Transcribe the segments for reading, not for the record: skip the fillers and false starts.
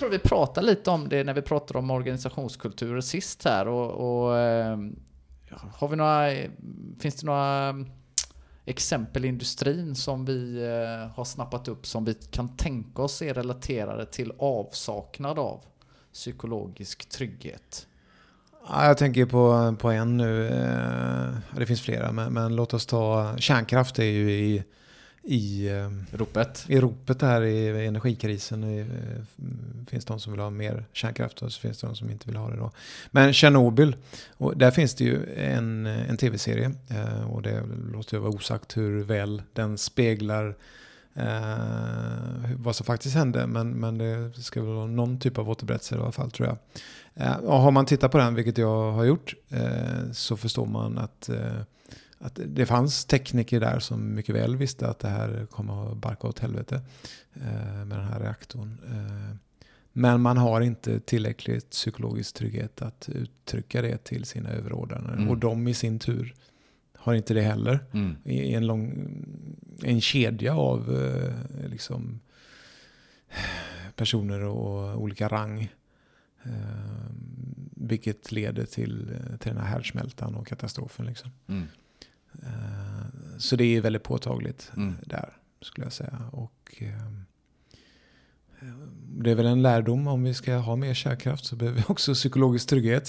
tror vi pratade lite om det när vi pratade om organisationskulturer sist här. Har vi finns det några exempel i industrin som vi har snappat upp som vi kan tänka oss är relaterade till avsaknad av psykologisk trygghet? Ja, jag tänker på en nu. Det finns flera, men låt oss ta kärnkraft. Är ju i ropet här i energikrisen. Det finns de som vill ha mer kärnkraft och så finns det de som inte vill ha det då. Men Tjernobyl, och där finns det ju en tv-serie och det låter ju vara osagt hur väl den speglar vad som faktiskt hände, men det ska väl vara någon typ av återberättelse i alla fall, tror jag. Och har man tittat på den, vilket jag har gjort, så förstår man att det fanns tekniker där som mycket väl visste att det här kommer att barka åt helvete med den här reaktorn. Men man har inte tillräckligt psykologisk trygghet att uttrycka det till sina överordnade. Och de i sin tur har inte det heller. I en kedja av liksom personer och olika rang. Vilket leder till den här härdsmältan och katastrofen. Liksom. Så det är väldigt påtagligt där, skulle jag säga. Och det är väl en lärdom, om vi ska ha mer kärnkraft så behöver vi också psykologisk trygghet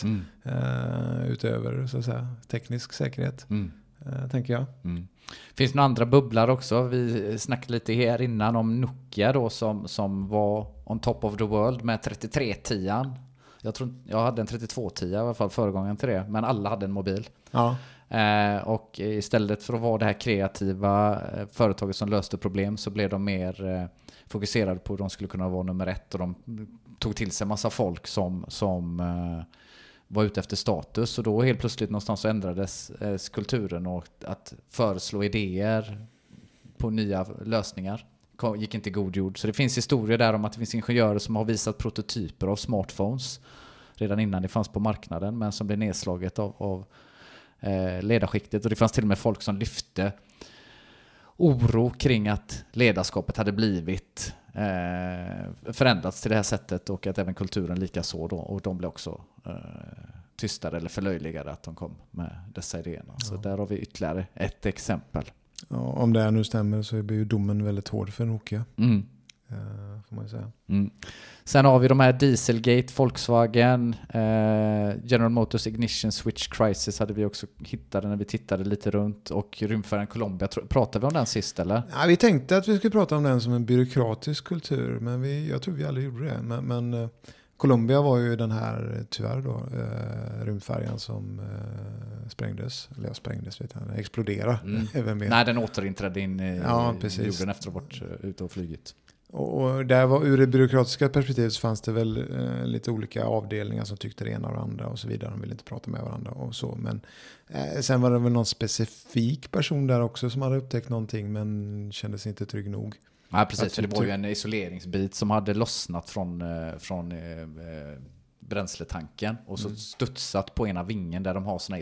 utöver, så att säga, teknisk säkerhet, tänker jag. Finns det några andra bubblar också? Vi snackade lite här innan om Nokia då, som var on top of the world med 3310. Jag hade en 3210 i alla fall, föregången till det, men alla hade en mobil. Ja. Och istället för att vara det här kreativa företaget som löste problem, så blev de mer fokuserade på att de skulle kunna vara nummer ett, och de tog till sig massa folk som var ute efter status, och då helt plötsligt någonstans så ändrades kulturen, och att föreslå idéer på nya lösningar gick inte i god jord. Så det finns historier där om att det finns ingenjörer som har visat prototyper av smartphones redan innan det fanns på marknaden, men som blev nedslaget av ledarskiktet. Och det fanns till och med folk som lyfte oro kring att ledarskapet hade blivit förändrats till det här sättet, och att även kulturen lika så då, och de blev också tystare eller förlöjligade att de kom med dessa idéerna. Så där har vi ytterligare ett exempel. Ja, om det nu stämmer så blir ju domen väldigt hård för Nokia. Får man ju säga. Sen har vi de här Dieselgate, Volkswagen, General Motors Ignition Switch Crisis hade vi också hittat när vi tittade lite runt, och rymdfärjan Columbia. Pratade vi om den sist, eller? Ja, vi tänkte att vi skulle prata om den som en byråkratisk kultur, men jag tror vi aldrig gjorde det. Men Columbia var ju den här, tyvärr då, rymdfärjan som sprängdes, vet jag, exploderade. Nej, den återinträdde in i jorden efter att ha varit ute och flygit. Och där var, ur det byråkratiska perspektivet, så fanns det väl lite olika avdelningar som tyckte det ena och det andra och så vidare. De ville inte prata med varandra och så. Men sen var det väl någon specifik person där också som hade upptäckt någonting, men kände sig inte trygg nog. Ja, precis. För det var ju en isoleringsbit som hade lossnat från bränsletanken och så studsat på ena vingen där de har såna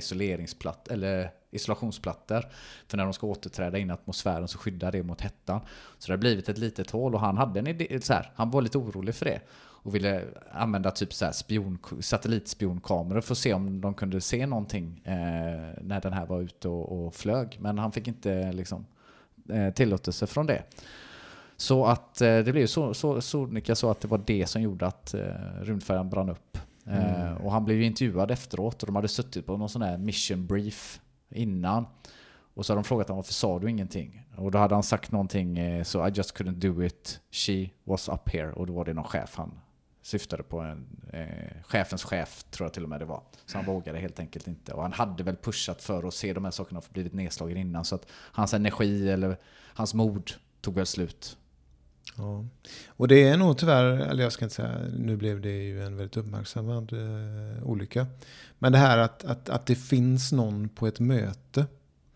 isolationsplattor. För när de ska återträda in i atmosfären så skyddar det mot hettan. Så det har blivit ett litet hål, och han hade en idé, så här, han var lite orolig för det och ville använda typ så här satellitspionkameror för att se om de kunde se någonting när den här var ute och flög. Men han fick inte liksom tillåtelse från det. Så att det blev så sonika så att det var det som gjorde att rymdfärjan brann upp. Och han blev ju intervjuad efteråt, och de hade suttit på någon sån här mission brief innan. Och så hade de frågat honom, varför sa du ingenting? Och då hade han sagt någonting, så I just couldn't do it, she was up here. Och då var det någon chef han syftade på, chefens chef tror jag till och med det var. Så han vågade helt enkelt inte. Och han hade väl pushat för att se de här sakerna och blivit nedslagen innan. Så att hans energi eller hans mod tog väl slut. Ja. Och det är nog tyvärr, eller jag ska inte säga, nu blev det ju en väldigt uppmärksammad olycka. Men det här att det finns någon på ett möte,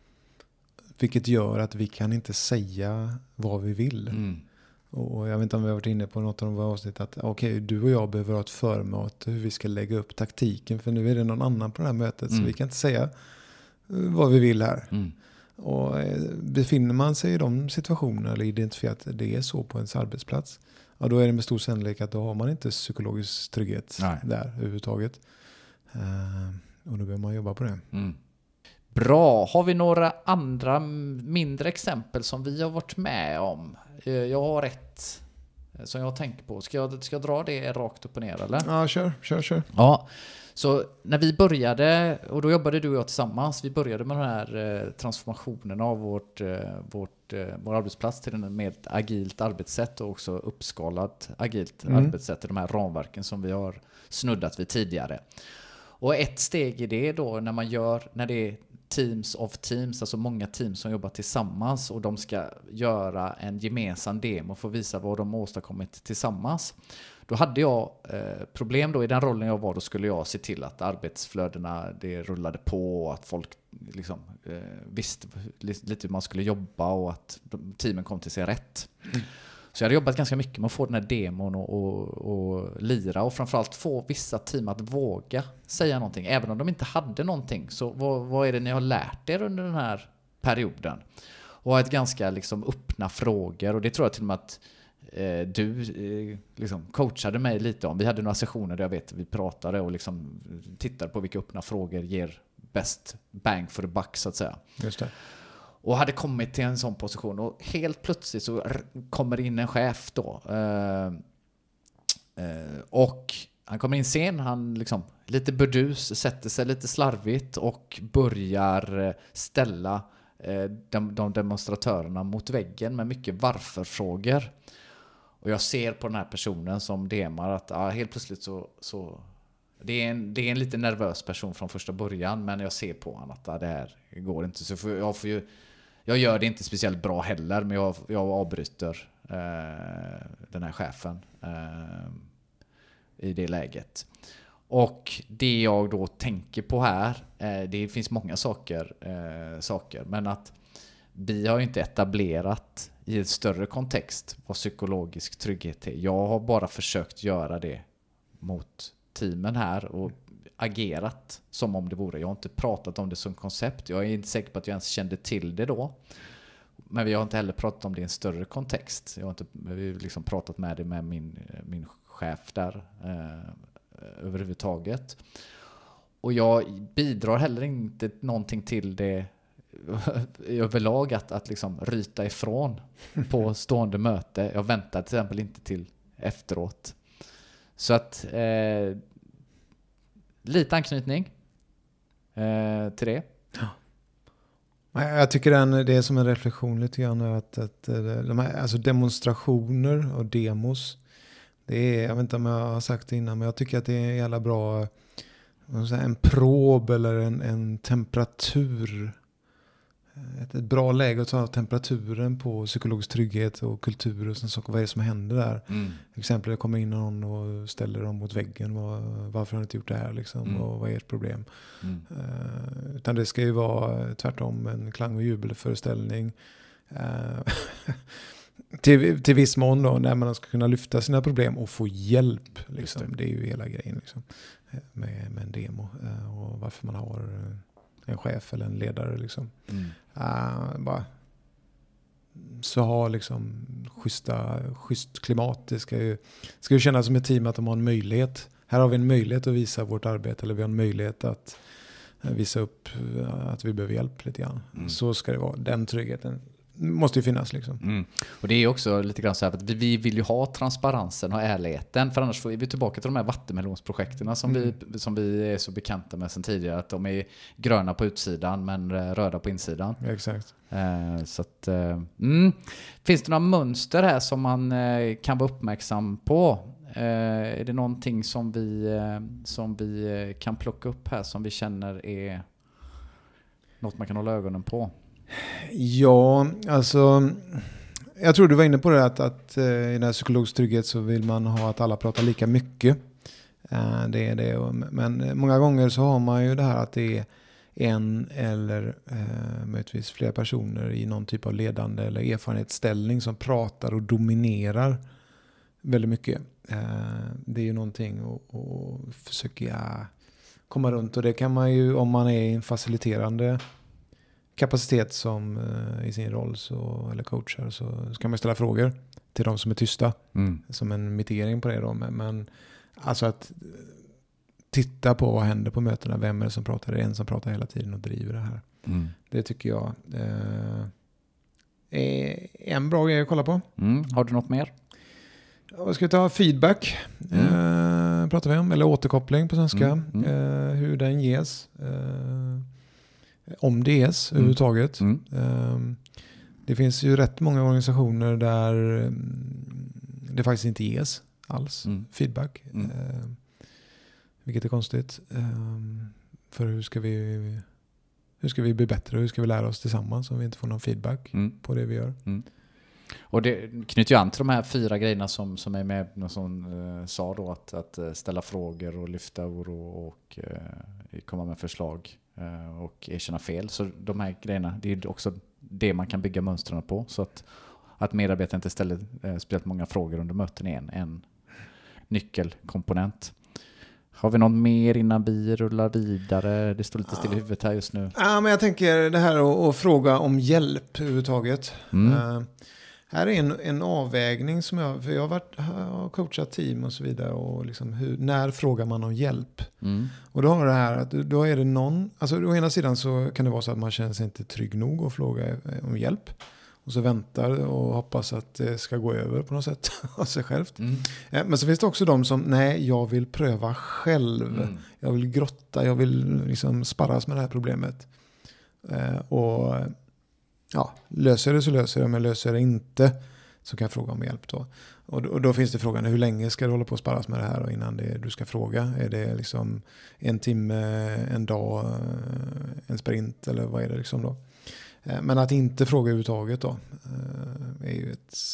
vilket gör att vi kan inte säga vad vi vill. Och jag vet inte om vi har varit inne på något av de avsnitt att okej, du och jag behöver ha ett förmöte hur vi ska lägga upp taktiken, för nu är det någon annan på det här mötet så vi kan inte säga vad vi vill här. Och befinner man sig i de situationerna eller identifierar att det är så på ens arbetsplats, ja, då är det med stor sannolikhet att då har man inte psykologisk trygghet där överhuvudtaget. Och då behöver man jobba på det. Bra. Har vi några andra mindre exempel som vi har varit med om? Jag har ett som jag tänker på. Ska jag dra det rakt upp och ner eller? Ja, kör. Ja, så när vi började, och då jobbade du och jag tillsammans, vi började med den här transformationen av vår arbetsplats till en mer agilt arbetssätt och också uppskalat agilt arbetssätt i de här ramverken som vi har snuddat vid tidigare. Och ett steg i det då när det är teams of teams, alltså många teams som jobbar tillsammans och de ska göra en gemensam demo för att visa vad de har åstadkommit tillsammans. Då hade jag problem då i den rollen jag var, då skulle jag se till att arbetsflödena det rullade på och att folk liksom, visste lite hur man skulle jobba och att teamen kom till sig rätt. Så jag hade jobbat ganska mycket med att få den här demon och lira och framförallt få vissa team att våga säga någonting. Även om de inte hade någonting. Så vad är det ni har lärt er under den här perioden? Och ha ett ganska liksom öppna frågor. Och det tror jag till och med att du liksom coachade mig lite om. Vi hade några sessioner där jag vet vi pratade och liksom tittade på vilka öppna frågor ger bäst bang for the buck så att säga. Just det. Och hade kommit till en sån position och helt plötsligt så kommer in en chef då. Och han kommer in sen, han liksom lite burdus, sätter sig lite slarvigt och börjar ställa de demonstratörerna mot väggen med mycket varför-frågor. Och jag ser på den här personen som demar att helt plötsligt så det är en lite nervös person från första början, men jag ser på honom att det här går inte. Så jag gör det inte speciellt bra heller, men jag avbryter den här chefen i det läget. Och det jag då tänker på här, det finns många saker, men att vi har inte etablerat i en större kontext vad psykologisk trygghet är. Jag har bara försökt göra det mot teamen här och agerat som om det vore. Jag har inte pratat om det som koncept. Jag är inte säker på att jag ens kände till det då. Men vi har inte heller pratat om det i en större kontext. Vi har liksom pratat med det med min chef där överhuvudtaget. Och jag bidrar heller inte någonting till det överlag att liksom ryta ifrån på stående möte. Jag väntar till exempel inte till efteråt. Så att lite anknytning till det. Ja. Jag tycker det är som en reflektion lite grann att de här, alltså demonstrationer och demos, det är, jag vet inte om jag har sagt det innan, men jag tycker att det är en jävla bra en prob eller en temperatur. Ett bra läge att ta temperaturen på psykologisk trygghet och kultur och sånt saker. Vad är det som händer där? Exempel, det kommer in någon och ställer dem mot väggen. Varför har ni inte gjort det här? Liksom? Och vad är ert problem? Utan det ska ju vara tvärtom en klang- och jubelföreställning. Till viss mån då, när man ska kunna lyfta sina problem och få hjälp. Liksom. Det är ju hela grejen liksom, med en demo. Och varför man har en chef eller en ledare liksom. Bara så har liksom schysst klimat. Det ska ju kännas som ett team att de har en möjlighet. Här har vi en möjlighet att visa vårt arbete, eller vi har en möjlighet att visa upp att vi behöver hjälp lite grann. Så ska det vara. Den tryggheten måste ju finnas liksom. Och det är också lite grann så här att vi vill ju ha transparensen och ärligheten, för annars får vi tillbaka till de här vattenmelonsprojekterna som vi är så bekanta med sedan tidigare, att de är gröna på utsidan men röda på insidan. Exakt. Så att, finns det några mönster här som man kan vara uppmärksam på? Är det någonting som vi kan plocka upp här som vi känner är något man kan hålla ögonen på? Ja, alltså jag tror du var inne på det att i den här psykologisk trygghet så vill man ha att alla pratar lika mycket. Det är det. Men många gånger så har man ju det här att det är en eller möjligtvis flera personer i någon typ av ledande eller erfarenhetsställning som pratar och dominerar väldigt mycket. Det är ju någonting att försöka komma runt, och det kan man ju om man är i en faciliterande kapacitet som i sin roll eller coachar, så kan man ställa frågor till de som är tysta. Mm. Som en mitigering på det då. Men alltså att titta på vad händer på mötena. Vem är det som pratar? Det är en som pratar hela tiden och driver det här. Mm. Det tycker jag är en bra grej att kolla på. Har du något mer? Vad ska vi ta? Feedback pratar vi om. Eller återkoppling på svenska. Hur den ges. Om det ges överhuvudtaget. Det finns ju rätt många organisationer där det faktiskt inte ges alls feedback. Vilket är konstigt. För hur ska vi bli bättre? Hur ska vi lära oss tillsammans om vi inte får någon feedback på det vi gör? Och det knyter ju an till de här 4 grejerna som är med, som sa då, att ställa frågor och lyfta oro och komma med förslag och erkänna fel. Så de här grejerna, det är också det man kan bygga mönstren på. Så att medarbetare inte ställer speciellt många frågor under möten är en nyckelkomponent. Har vi någon mer innan vi rullar vidare? Det står lite still i huvudet här just nu. Ja, men jag tänker det här att fråga om hjälp överhuvudtaget. Här är en avvägning som jag har coachat team och så vidare. Och liksom när frågar man om hjälp? Och då har det här att då är det någon, alltså å ena sidan så kan det vara så att man känner sig inte trygg nog att fråga om hjälp. Och så väntar och hoppas att det ska gå över på något sätt av sig självt. Men så finns det också de som, nej, jag vill pröva själv. Jag vill grotta, jag vill liksom sparras med det här problemet. Och ja, löser det så löser det, men löser det inte så kan jag fråga om hjälp då. Och då finns det frågan, hur länge ska du hålla på att sparras med det här och innan du ska fråga? Är det liksom 1 timme, en dag, en sprint eller vad är det liksom då? Men att inte fråga överhuvudtaget då är ju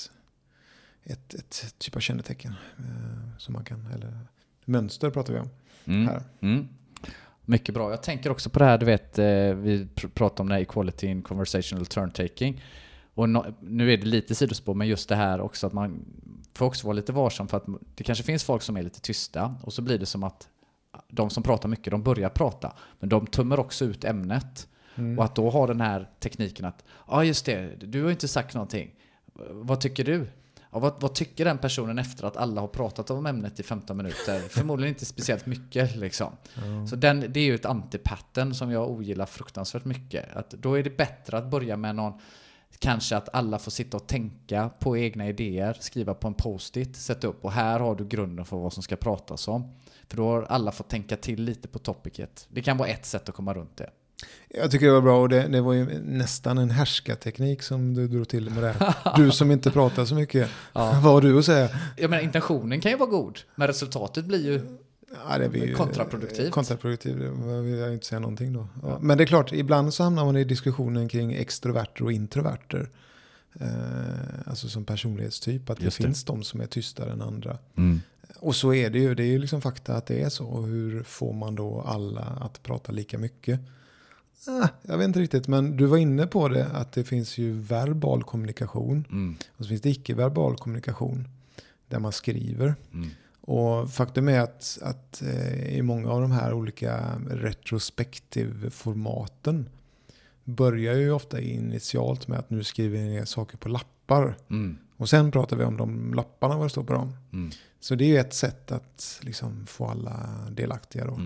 ett typ av kännetecken som man kan, eller mönster pratar vi om här. Mycket bra. Jag tänker också på det här, du vet, vi pratar om det här equality in conversational turn-taking. Och nu är det lite sidospår, men just det här också att man får också vara lite varsam för att det kanske finns folk som är lite tysta och så blir det som att de som pratar mycket, de börjar prata, men de tömmer också ut ämnet. Och att då ha den här tekniken att just det, du har inte sagt någonting. Vad tycker du? Vad tycker den personen efter att alla har pratat om ämnet i 15 minuter? Förmodligen inte speciellt mycket liksom. Så det är ju ett antipattern som jag ogillar fruktansvärt mycket. Att då är det bättre att börja med någon, kanske att alla får sitta och tänka på egna idéer, skriva på en post-it, sätta upp och här har du grunden för vad som ska pratas om. För då har alla fått tänka till lite på topicet. Det kan vara ett sätt att komma runt det. Jag tycker det var bra och det var ju nästan en härskarteknik som du drog till med det här. Du som inte pratar så mycket. Vad har du att säga? Jag menar, intentionen kan ju vara god, men resultatet blir ju kontraproduktivt. Kontraproduktivt, vill jag inte säga någonting då. Ja. Men det är klart, ibland så hamnar man i diskussionen kring extroverter och introverter. Alltså som personlighetstyp, att det finns de som är tystare än andra. Och så är det är ju liksom fakta att det är så. Och hur får man då alla att prata lika mycket? Jag vet inte riktigt, men du var inne på det att det finns ju verbal kommunikation och så finns det icke-verbal kommunikation där man skriver. Och faktum är att i många av de här olika retrospektivformaten börjar ju ofta initialt med att nu skriver vi ner saker på lappar och sen pratar vi om de lapparna, vad det står på dem. Så det är ju ett sätt att liksom få alla delaktiga då.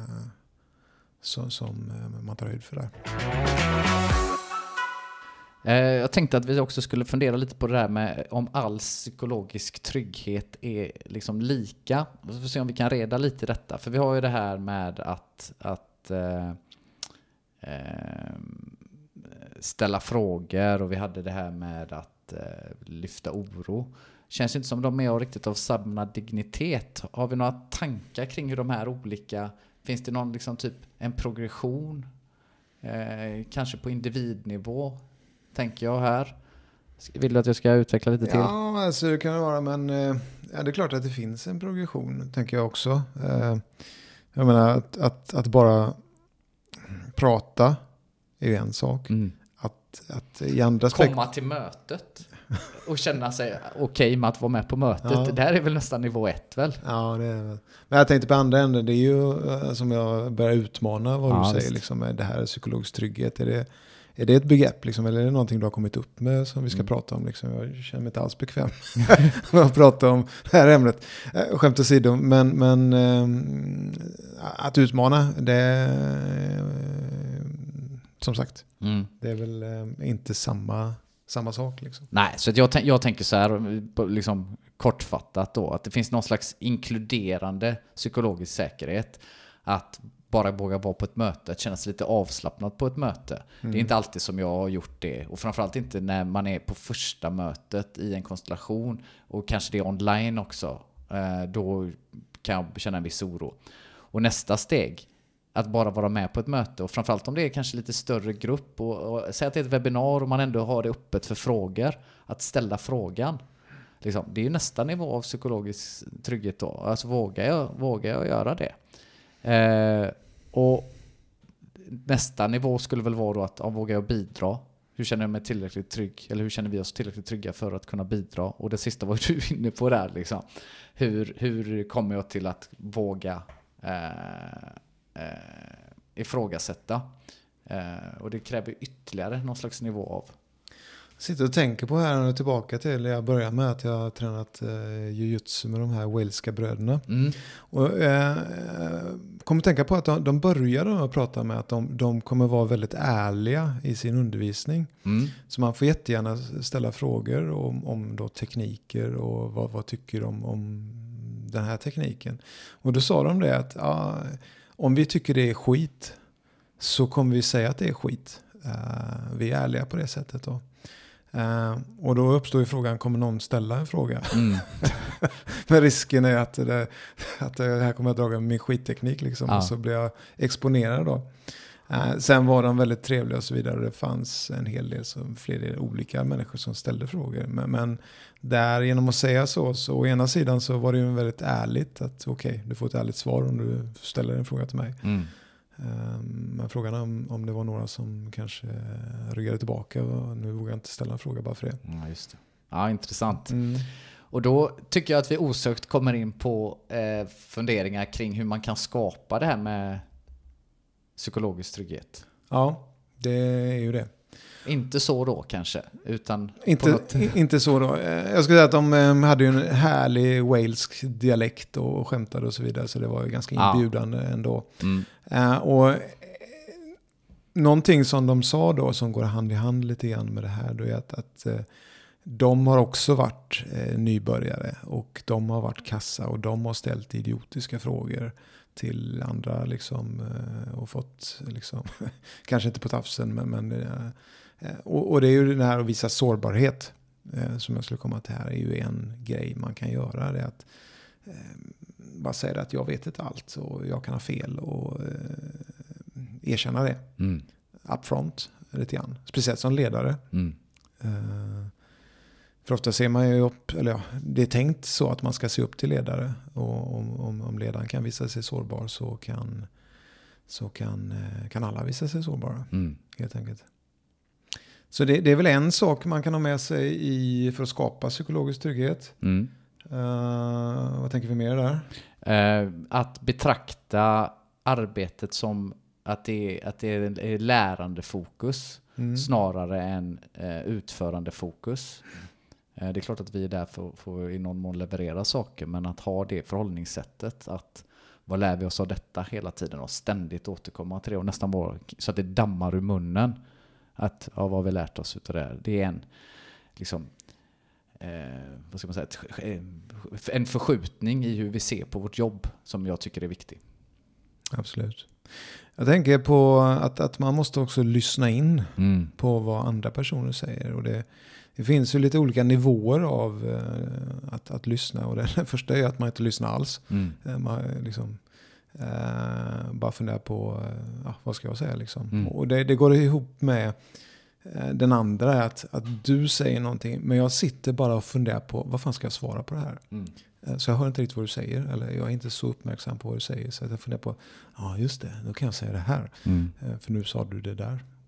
Som man tar höjd för det. Jag tänkte att vi också skulle fundera lite på det där med om all psykologisk trygghet är liksom lika. Vi får se om vi kan reda lite i detta. För vi har ju det här med att ställa frågor och vi hade det här med att lyfta oro. Känns inte som de är riktigt av samma dignitet. Har vi några tankar kring hur de här olika... Finns det någon liksom typ en progression? Kanske på individnivå, tänker jag här. Vill du att jag ska utveckla lite till? Ja, alltså det kan det vara, men det är klart att det finns en progression, tänker jag också. Jag menar att bara prata är ju en sak. Att att i andra komma till mötet och känna sig okej med att vara med på mötet. Ja. Det där är väl nästan nivå 1 väl? Ja, det är väl. Men jag tänkte på andra änden, det är ju som jag börjar utmana vad du säger liksom, med det här psykologisk trygghet. Är det ett begrepp liksom, eller är det någonting du har kommit upp med som vi ska prata om? Liksom? Jag känner mig inte alls bekväm med att prata om det här ämnet. Skämt åsido, men att utmana, det som sagt, det är väl inte samma sak. Liksom. Nej, så jag tänker så här, liksom, kortfattat då, att det finns någon slags inkluderande psykologisk säkerhet. Att bara våga vara på ett möte, att känna sig lite avslappnad på ett möte. Det är inte alltid som jag har gjort det. Och framförallt inte när man är på första mötet i en konstellation. Och kanske det är online också. Då kan jag känna en viss oro. Och nästa steg, att bara vara med på ett möte. Och framförallt om det är kanske lite större grupp. Och säg att det är ett webbinar och man ändå har det öppet för frågor. Att ställa frågan. Liksom, det är ju nästa nivå av psykologisk trygghet då. Alltså vågar jag göra det? Och nästa nivå skulle väl vara då att vågar jag bidra? Hur känner jag mig tillräckligt trygg? Eller hur känner vi oss tillräckligt trygga för att kunna bidra? Och det sista var du inne på där liksom. Hur kommer jag till att våga ifrågasätta? Och det kräver ytterligare någon slags nivå av. Jag sitter och tänker på här och tillbaka till jag började med att jag har tränat jujutsu med de här walesiska bröderna. Och kommer tänka på att de började att prata med att de kommer vara väldigt ärliga i sin undervisning. Så man får jättegärna ställa frågor om då tekniker och vad tycker de om den här tekniken. Och då sa de det att om vi tycker det är skit så kommer vi säga att det är skit. Vi är ärliga på det sättet då. Och då uppstår ju frågan, kommer någon ställa en fråga? Men risken är att det här kommer jag dra med min skitteknik liksom, och så blir jag exponerad då. Sen var de väldigt trevliga och så vidare. Det fanns en hel del, fler olika människor som ställde frågor. Men där genom att säga så å ena sidan så var det ju väldigt ärligt att okej, du får ett ärligt svar om du ställer en fråga till mig. Men frågan om det var några som kanske ryggade tillbaka och nu vågar jag inte ställa en fråga bara för det. Ja, just det. Ja, intressant. Och då tycker jag att vi osökt kommer in på funderingar kring hur man kan skapa det här med psykologisk trygghet. Ja, det är ju det. Inte så då kanske, utan inte så då. Jag skulle säga att de hade ju en härlig walsk dialekt och skämtade och så vidare, så det var ju ganska inbjudande ändå. Och någonting som de sa då som går hand i hand lite grann med det här då är att de har också varit nybörjare och de har varit kassa och de har ställt idiotiska frågor till andra liksom, och fått liksom, kanske inte på tafsen men och det är ju det här att visa sårbarhet som jag skulle komma till här är ju en grej man kan göra, det är att bara säga att jag vet inte allt och jag kan ha fel och erkänna det upfront lite grann, speciellt som ledare. För ofta ser man ju upp, eller ja, det är tänkt så att man ska se upp till ledare och om ledaren kan visa sig sårbar så kan alla visa sig sårbara helt enkelt. Så det är väl en sak man kan ha med sig för att skapa psykologisk trygghet. Vad tänker vi mer där? Att betrakta arbetet som att det är lärande fokus snarare än utförande fokus. Det är klart att vi är där för att i någon mån leverera saker, men att ha det förhållningssättet att vad lär vi oss av detta hela tiden och ständigt återkomma till det och nästan bara så att det dammar ur munnen att vad har vi lärt oss utav det här. Det är en liksom vad ska man säga, en förskjutning i hur vi ser på vårt jobb som jag tycker är viktig. Absolut. Jag tänker på att man måste också lyssna in på vad andra personer säger. Och det finns ju lite olika nivåer av att lyssna. Och den första är att man inte lyssnar alls. Man liksom, bara funderar på vad ska jag säga liksom. Och det går ihop med den andra är att du säger någonting, men jag sitter bara och funderar på vad fan ska jag svara på det här. Så jag hör inte riktigt vad du säger, eller jag är inte så uppmärksam på vad du säger, så jag funderar på, just det, då kan jag säga det här. För nu sa du det där.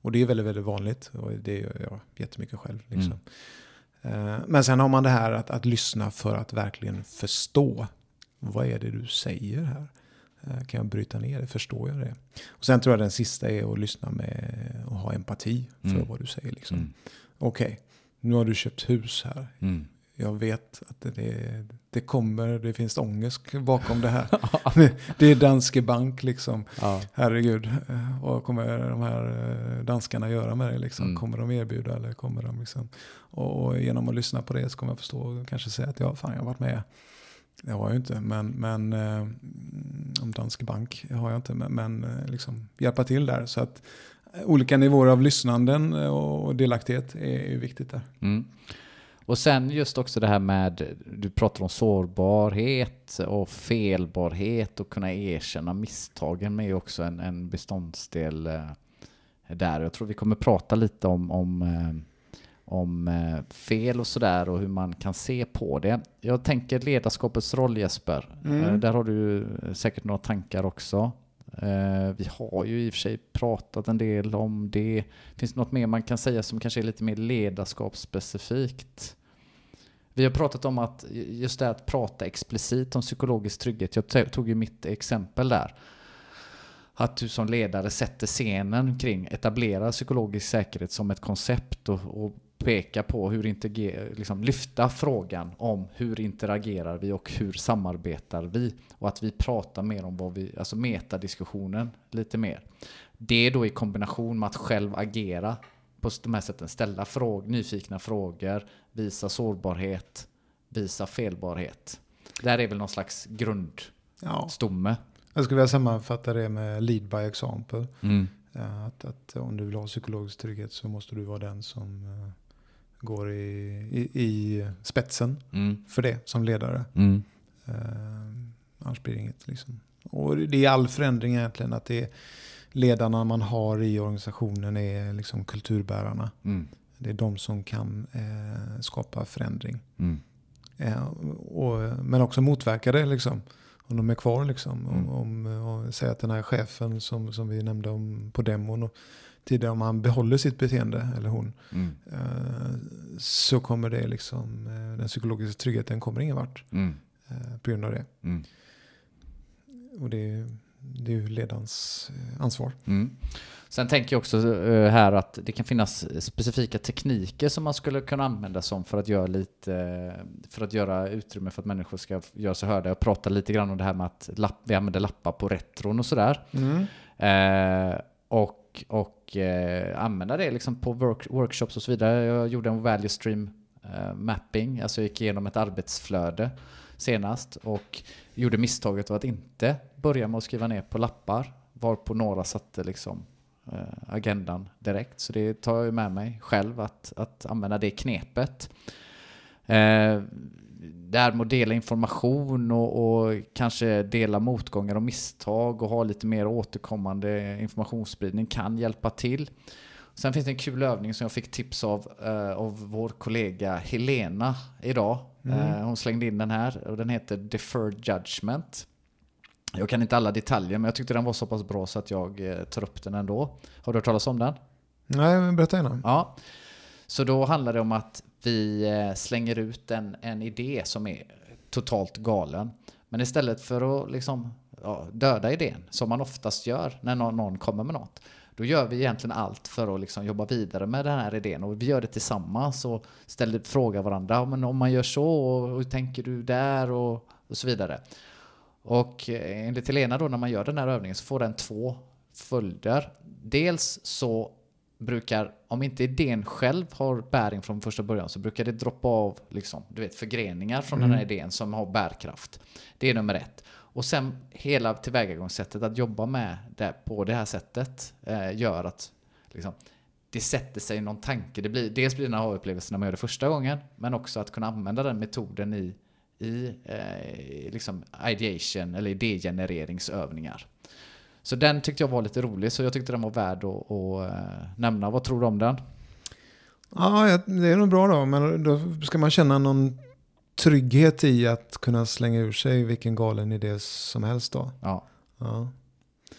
Och det är väldigt, väldigt vanligt. Och det gör jag jättemycket själv. Liksom. Men sen har man det här att lyssna för att verkligen förstå. Vad är det du säger här? Kan jag bryta ner det? Förstår jag det? Och sen tror jag den sista är att lyssna med och ha empati för vad du säger. Liksom. Okej, nu har du köpt hus här. Jag vet att det finns ångest bakom det här. Det är Danske Bank liksom. Ja. Herregud, vad kommer de här danskarna göra med det liksom? Kommer de erbjuda eller kommer de liksom? Och genom att lyssna på det så kommer jag förstå och kanske säga att jag har varit med. Det har jag ju inte, men om Danske Bank har jag inte, men liksom hjälpa till där. Så att olika nivåer av lyssnanden och delaktighet är viktigt där. Och sen just också det här med, du pratar om sårbarhet och felbarhet och kunna erkänna misstagen med också en beståndsdel där. Jag tror vi kommer prata lite om fel och sådär och hur man kan se på det. Jag tänker ledarskapets roll, Jesper. Där har du säkert några tankar också. Vi har ju i och för sig pratat en del om det. Finns det något mer man kan säga som kanske är lite mer ledarskapsspecifikt? Vi har pratat om att just det att prata explicit om psykologisk trygghet. Jag tog ju mitt exempel där. Att du som ledare sätter scenen kring etablera psykologisk säkerhet som ett koncept och peka på hur liksom lyfta frågan om hur interagerar vi och hur samarbetar vi, och att vi pratar mer om alltså metadiskussionen lite mer. Det är då i kombination med att själv agera på de här sätten, ställa nyfikna frågor, visa sårbarhet, visa felbarhet. Där är väl någon slags grundstomme. Jag skulle vilja sammanfatta det med lead by example. Att om du vill ha psykologisk trygghet så måste du vara den som går i spetsen för det som ledare. Annars blir det inget. Liksom. Och det är all förändring egentligen, att det är ledarna man har i organisationen är liksom kulturbärarna. Det är de som kan skapa förändring. Men också motverka det liksom. Om de är kvar liksom. Om säga att den här chefen som vi nämnde om på demon och tidigare, om han behåller sitt beteende eller hon, så kommer det liksom, den psykologiska tryggheten kommer ingen vart på grund av det. Och det är ju ledarens ansvar. Sen tänker jag också här att det kan finnas specifika tekniker som man skulle kunna använda som för att göra utrymme för att människor ska göra sig hörda. Jag pratar lite grann om det här med att vi använder lappar på retron och sådär. Och använda det liksom på workshops och så vidare. Jag gjorde en value stream mapping, alltså jag gick igenom ett arbetsflöde senast och gjorde misstaget av att inte börja med att skriva ner på lappar, varpå några satte liksom agendan direkt. Så det tar jag med mig själv att använda det knepet. Det här med att dela information och kanske dela motgångar och misstag och ha lite mer återkommande informationsspridning kan hjälpa till. Sen finns det en kul övning som jag fick tips av vår kollega Helena idag. Hon slängde in den här och den heter Deferred Judgment. Jag kan inte alla detaljer, men jag tyckte den var så pass bra så att jag tar upp den ändå. Har du hört talas om den? Nej, berätta gärna. Ja. Så då handlar det om att vi slänger ut en idé som är totalt galen. Men istället för att liksom, döda idén, som man oftast gör när någon kommer med något, då gör vi egentligen allt för att liksom jobba vidare med den här idén. Och vi gör det tillsammans och frågar varandra. Men om man gör så, och hur tänker du där? Och så vidare. Och enligt Helena då, när man gör den här övningen så får den 2 följder. Dels så brukar, om inte idén själv har bäring från första början, så brukar det droppa av liksom, förgreningar från den här idén som har bärkraft. Det är nummer 1. Och sen hela tillvägagångssättet att jobba med det på det här sättet gör att liksom, det sätter sig någon tanke. Dels blir det en aha-upplevelse när man gör det första gången, men också att kunna använda den metoden i liksom ideation eller idégenereringsövningar. Så den tyckte jag var lite rolig, så jag tyckte den var värd att nämna. Vad tror du om den? Ja, det är nog bra då, men då ska man känna någon trygghet i att kunna slänga ur sig vilken galen idé som helst då. Ja.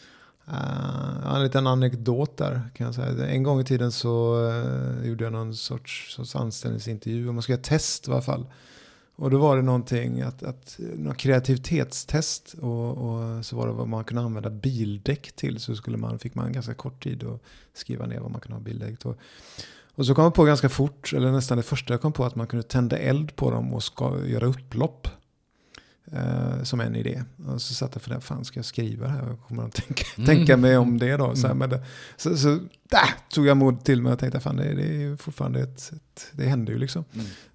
En liten anekdot där kan jag säga. En gång i tiden så gjorde jag någon sorts anställningsintervju. Och man ska göra test i alla fall. Och då var det någonting någon kreativitetstest och så var det vad man kunde använda bildäck till. Så fick man ganska kort tid att skriva ner vad man kunde ha bildäck. Och så kom jag på ganska fort, eller nästan det första jag kom på, att man kunde tända eld på dem och göra upplopp. Som en idé. Och så satt jag för det, fan ska jag skriva det här? Jag kommer att tänka mig om det då. Så tog jag mod till mig och tänkte, fan det är ju fortfarande det händer ju liksom.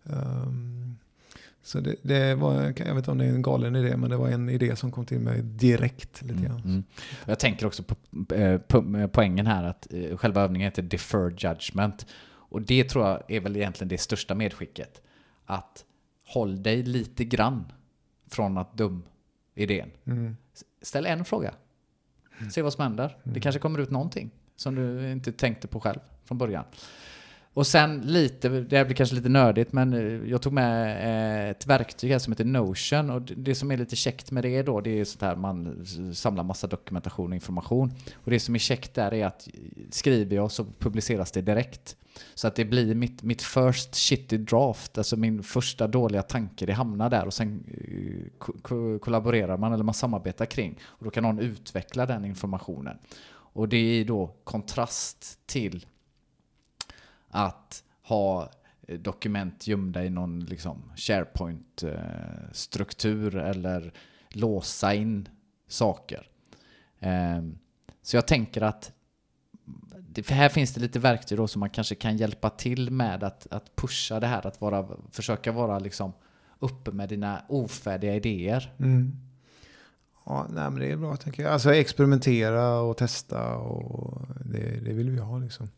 Så det var, jag vet inte om det är en galen idé, men det var en idé som kom till mig direkt lite grann. Jag tänker också på poängen här att själva övningen heter deferred judgment. Och det tror jag är väl egentligen det största medskicket. Att håll dig lite grann från att dum idén. Ställ en fråga. Se vad som händer. Det kanske kommer ut någonting som du inte tänkte på själv från början. Och sen lite, det blir kanske lite nördigt, men jag tog med ett verktyg här som heter Notion. Och det som är lite käckt med det då, det är sånt här man samlar massa dokumentation och information. Och det som är käckt där är att skriver jag så publiceras det direkt. Så att det blir mitt first shitty draft, alltså min första dåliga tanke, det hamnar där och sen kollaborerar man eller man samarbetar kring. Och då kan någon utveckla den informationen. Och det är då kontrast till att ha dokument gömda i någon liksom SharePoint-struktur eller låsa in saker. Så jag tänker att för här finns det lite verktyg då som man kanske kan hjälpa till med att pusha det här, att försöka vara liksom uppe med dina ofärdiga idéer. Ja, nej, men det är bra tänker jag. Alltså experimentera och testa och det vill vi ha liksom.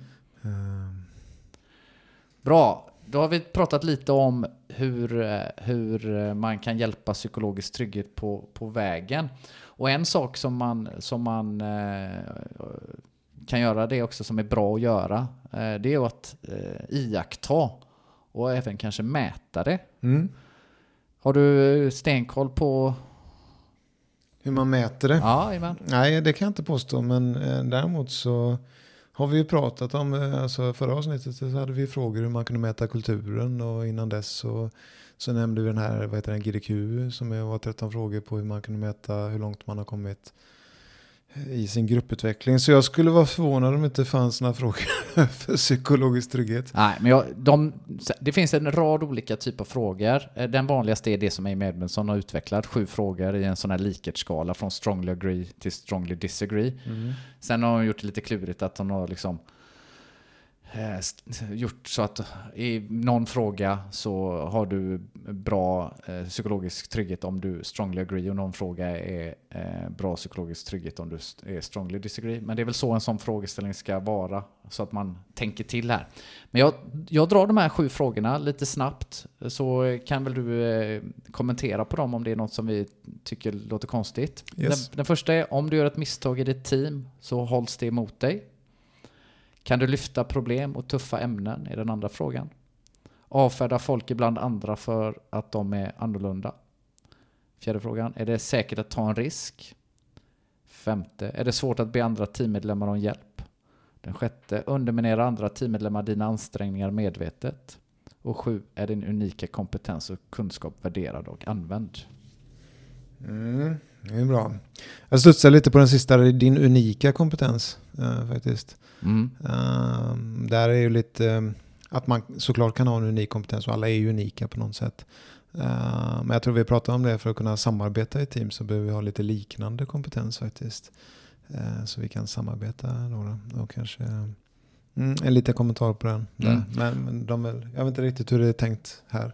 Bra, då har vi pratat lite om hur man kan hjälpa psykologisk trygghet på vägen. Och en sak som man kan göra, det också som är bra att göra, det är att iaktta och även kanske mäta det. Har du stenkoll på hur man mäter det? Ja, amen. Nej, det kan jag inte påstå, men däremot så har vi ju pratat om, alltså förra avsnittet så hade vi frågor hur man kunde mäta kulturen, och innan dess så nämnde vi den här, vad heter den, GDQ, som var 13 frågor på hur man kunde mäta hur långt man har kommit i sin grupputveckling. Så jag skulle vara förvånad om det inte fanns några frågor för psykologisk trygghet. Nej, men det finns en rad olika typer av frågor. Den vanligaste är det som Amy Edmondson har utvecklat. 7 frågor i en sån här likhetsskala från strongly agree till strongly disagree. Sen har hon gjort det lite klurigt att hon har liksom gjort så att i någon fråga så har du bra psykologisk trygghet om du strongly agree, och någon fråga är bra psykologisk trygghet om du är strongly disagree. Men det är väl så en sån frågeställning ska vara, så att man tänker till här. Men jag drar de här 7 frågorna lite snabbt, så kan väl du kommentera på dem om det är något som vi tycker låter konstigt. Yes. Den första är: om du gör ett misstag i ditt team så hålls det emot dig. Kan du lyfta problem och tuffa ämnen, är den andra frågan. Avfärda folk ibland andra för att de är annorlunda. 4:e frågan: är det säkert att ta en risk? 5:e: är det svårt att be andra teammedlemmar om hjälp? Den 6:e: underminera andra teammedlemmar dina ansträngningar medvetet. Och 7: är din unika kompetens och kunskap värderad och använd? Det är bra. Jag studsar lite på den sista, din unika kompetens faktiskt. Där är ju lite att man såklart kan ha en unik kompetens, och alla är ju unika på något sätt. Men jag tror vi pratar om det, för att kunna samarbeta i team så behöver vi ha lite liknande kompetens faktiskt. Så vi kan samarbeta då. Och kanske en liten kommentar på den. Men jag vet inte riktigt hur det är tänkt här.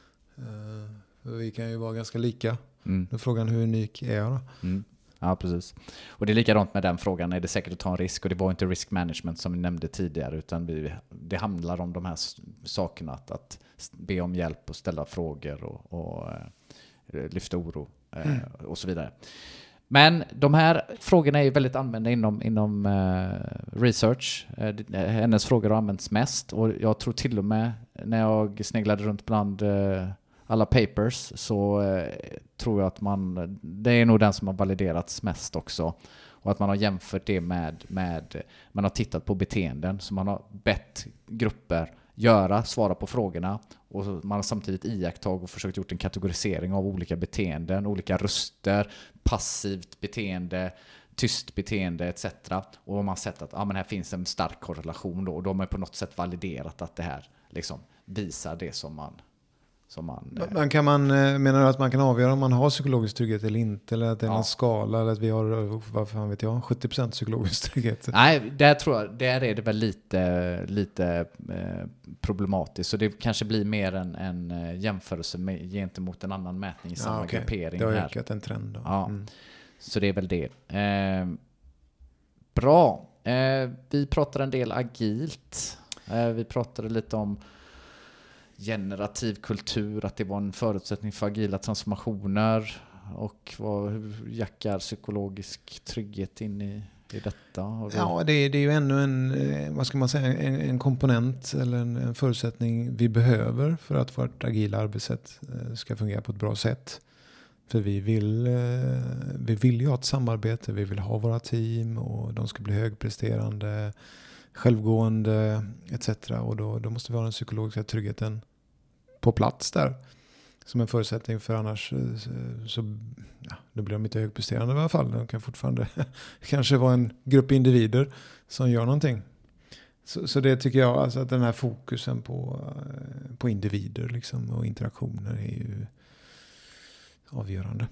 Vi kan ju vara ganska lika. Då är frågan, hur unik är jag då? Ja, precis. Och det är likadant med den frågan. Är det säkert att ta en risk? Och det var inte risk management som vi nämnde tidigare, utan det handlar om de här sakerna, att be om hjälp och ställa frågor och lyfta oro och så vidare. Men de här frågorna är väldigt använda inom research. Hennes frågor har använts mest, och jag tror till och med när jag sneglade runt bland alla papers så tror jag att det är nog den som har validerats mest också. Och att man har jämfört det med man har tittat på beteenden. Så man har bett grupper svara på frågorna. Och man har samtidigt iakttagit och försökt gjort en kategorisering av olika beteenden, olika röster, passivt beteende, tyst beteende etc. Och man har sett att men här finns en stark korrelation då, och de har på något sätt validerat att det här liksom visar det som man menar du att man kan avgöra om man har psykologisk trygghet eller inte, eller att det är en skala, eller att vi har, vad fan vet jag, 70% psykologisk trygghet? Nej, där är det väl lite problematiskt, så det kanske blir mer en jämförelse gentemot en annan mätning i samma gruppering. Det har ökat en trend då. Ja. Så det är väl det. Bra. Vi pratade en del agilt. Vi pratade lite om generativ kultur, att det var en förutsättning för agila transformationer, och hur jackar psykologisk trygghet in i detta? Ja, det är ju ännu en komponent eller en förutsättning vi behöver för att vårt agila arbetssätt ska fungera på ett bra sätt. För vi vill ju ha ett samarbete, vi vill ha våra team och de ska bli högpresterande, självgående etc. Och då måste vi ha den psykologiska tryggheten på plats där som en förutsättning, för annars då blir de inte högpresterande i alla fall. De kan fortfarande kanske vara en grupp individer som gör någonting. Så det tycker jag, alltså, att den här fokusen på individer liksom, och interaktioner är ju avgörande.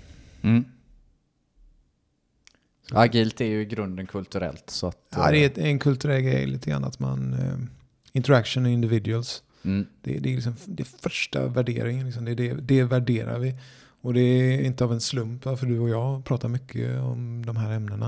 Agilt är ju i grunden kulturellt. Så att, det är en kulturell grej lite grann, att man interaction och individuals. Det är liksom det första värderingen. Liksom. Det värderar vi. Och det är inte av en slump, för du och jag pratar mycket om de här ämnena.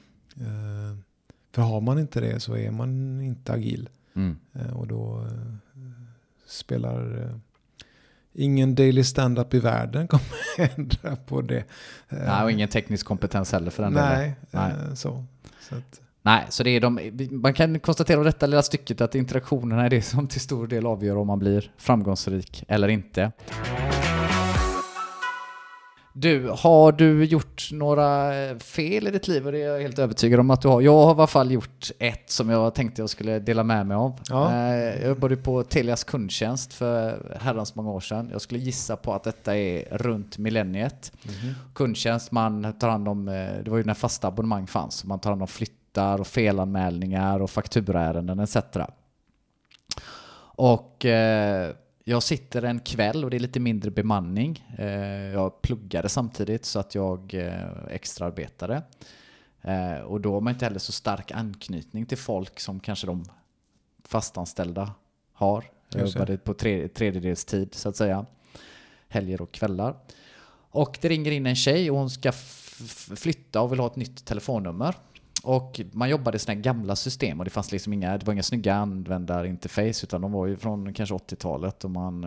För har man inte det så är man inte agil. Och då spelar ingen daily stand-up i världen kommer ändra på det. Nej, och ingen teknisk kompetens heller för den delen. Nej, så det är man kan konstatera av detta lilla stycket att interaktionerna är det som till stor del avgör om man blir framgångsrik eller inte. Har du gjort några fel i ditt liv? Och det är jag helt övertygad om att du har. Jag har i alla fall gjort ett som jag tänkte jag skulle dela med mig av. Ja. Jag jobbade på Telias kundtjänst för herrans många år sedan. Jag skulle gissa på att detta är runt millenniet. Kundtjänst, man tar hand om, det var ju när fasta abonnemang fanns. Man tar hand om flyttar och felanmälningar och fakturaärenden etc. Och jag sitter en kväll och det är lite mindre bemanning. Jag pluggade samtidigt så att jag extraarbetade. Och då har man inte heller så stark anknytning till folk som kanske de fastanställda har. Jag jobbade på tredjedels tid så att säga. Helger och kvällar. Och det ringer in en tjej och hon ska flytta och vill ha ett nytt telefonnummer. Och man jobbade i sådana gamla system och det fanns liksom det var inga snygga användarinterface, utan de var ju från kanske 80-talet, och man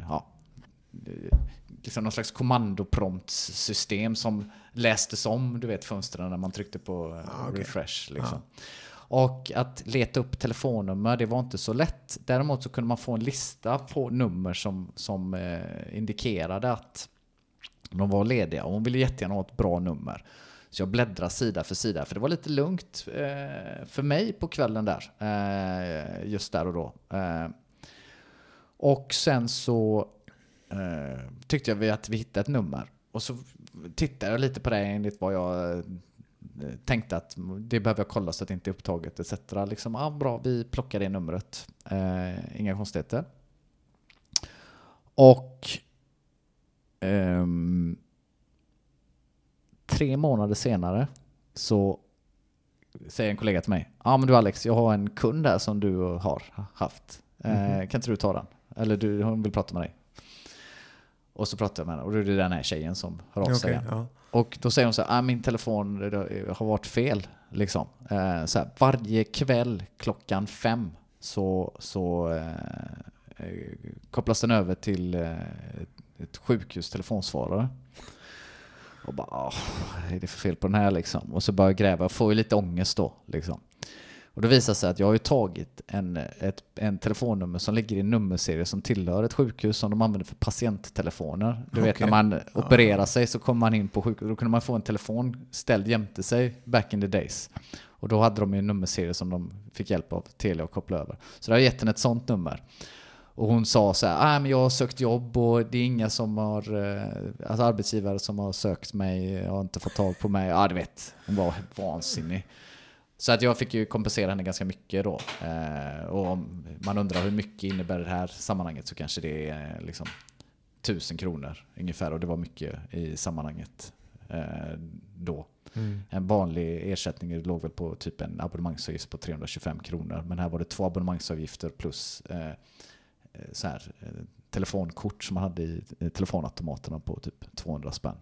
liksom någon slags kommandopromptsystem som lästes om, du vet, fönstren när man tryckte på refresh liksom. Och att leta upp telefonnummer, det var inte så lätt. Däremot så kunde man få en lista på nummer som indikerade att de var lediga, och hon ville jättegärna ha ett bra nummer. Så jag bläddrade sida för sida, för det var lite lugnt för mig på kvällen där, just där och då. Och sen så tyckte jag att vi hittade ett nummer. Och så tittade jag lite på det enligt vad jag tänkte att det behöver jag kolla så att det inte är upptaget etc. Liksom, bra, vi plockar det numret. Inga konstigheter. Och 3 månader senare så säger en kollega till mig: men du Alex, jag har en kund där som du har haft. Kan inte du ta den? Eller hon vill prata med dig. Och så pratar jag med henne, och det är den här tjejen som hör av sig. Ja. Och då säger hon så här: min telefon har varit fel. Liksom. Så här, varje kväll 5:00 så kopplas den över till ett sjukhus telefonsvarare. Och bara, är det för fel på den här liksom? Och så börjar jag gräva, jag får ju lite ångest då liksom. Och det visar sig att jag har ju tagit en telefonnummer som ligger i en nummerserie som tillhör ett sjukhus som de använder för patienttelefoner. Du vet, när man opererar sig så kommer man in på sjukhus. Då kunde man få en telefon ställd jämte sig back in the days. Och då hade de ju en nummerserie som de fick hjälp av Telia att koppla över. Så det har gett henne ett sånt nummer. Och hon sa så här, men jag har sökt jobb och det är inga som har, alltså arbetsgivare som har sökt mig, jag har inte fått tag på mig. Ja, du vet, hon var vansinnig. Så att jag fick ju kompensera henne ganska mycket då. Och om man undrar hur mycket innebär det här sammanhanget så kanske det är liksom 1000 kronor ungefär. Och det var mycket i sammanhanget då. En vanlig ersättning låg väl på typ en abonnemangsavgift på 325 kronor. Men här var det 2 abonnemangsavgifter plus så här, telefonkort som man hade i telefonautomaterna på typ 200 spänn.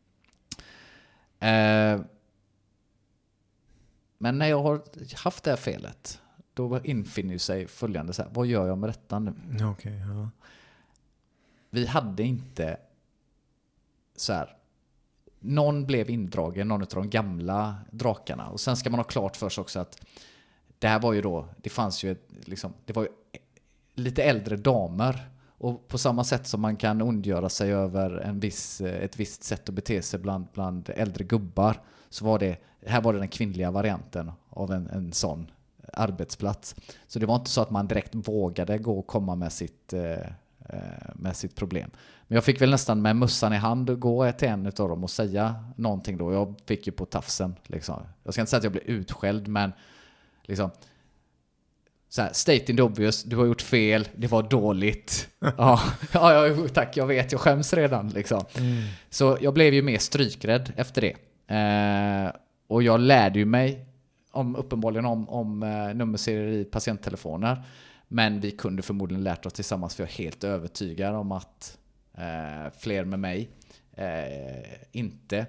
Men när jag har haft det här felet, då infinner sig följande så här, vad gör jag med detta nu? Okay, ja. Vi hade inte så här, någon blev indragen, någon av de gamla drakarna. Och sen ska man ha klart för sig också att det här var ju då, det fanns ju det var ju lite äldre damer. Och på samma sätt som man kan ondgöra sig över ett visst sätt att bete sig bland äldre gubbar, så var det den kvinnliga varianten av en sån arbetsplats. Så det var inte så att man direkt vågade gå och komma med sitt problem. Men jag fick väl nästan med mössan i hand gå till en av dem och säga någonting då. Jag fick ju på tafsen. Liksom. Jag ska inte säga att jag blev utskälld, men liksom, så här, state in the obvious, du har gjort fel, det var dåligt. ja, tack, jag vet, jag skäms redan. Liksom. Så jag blev ju mer strykrädd efter det. Och jag lärde ju mig uppenbarligen om nummerserier i patienttelefoner. Men vi kunde förmodligen lärt oss tillsammans, för jag är helt övertygad om att fler med mig inte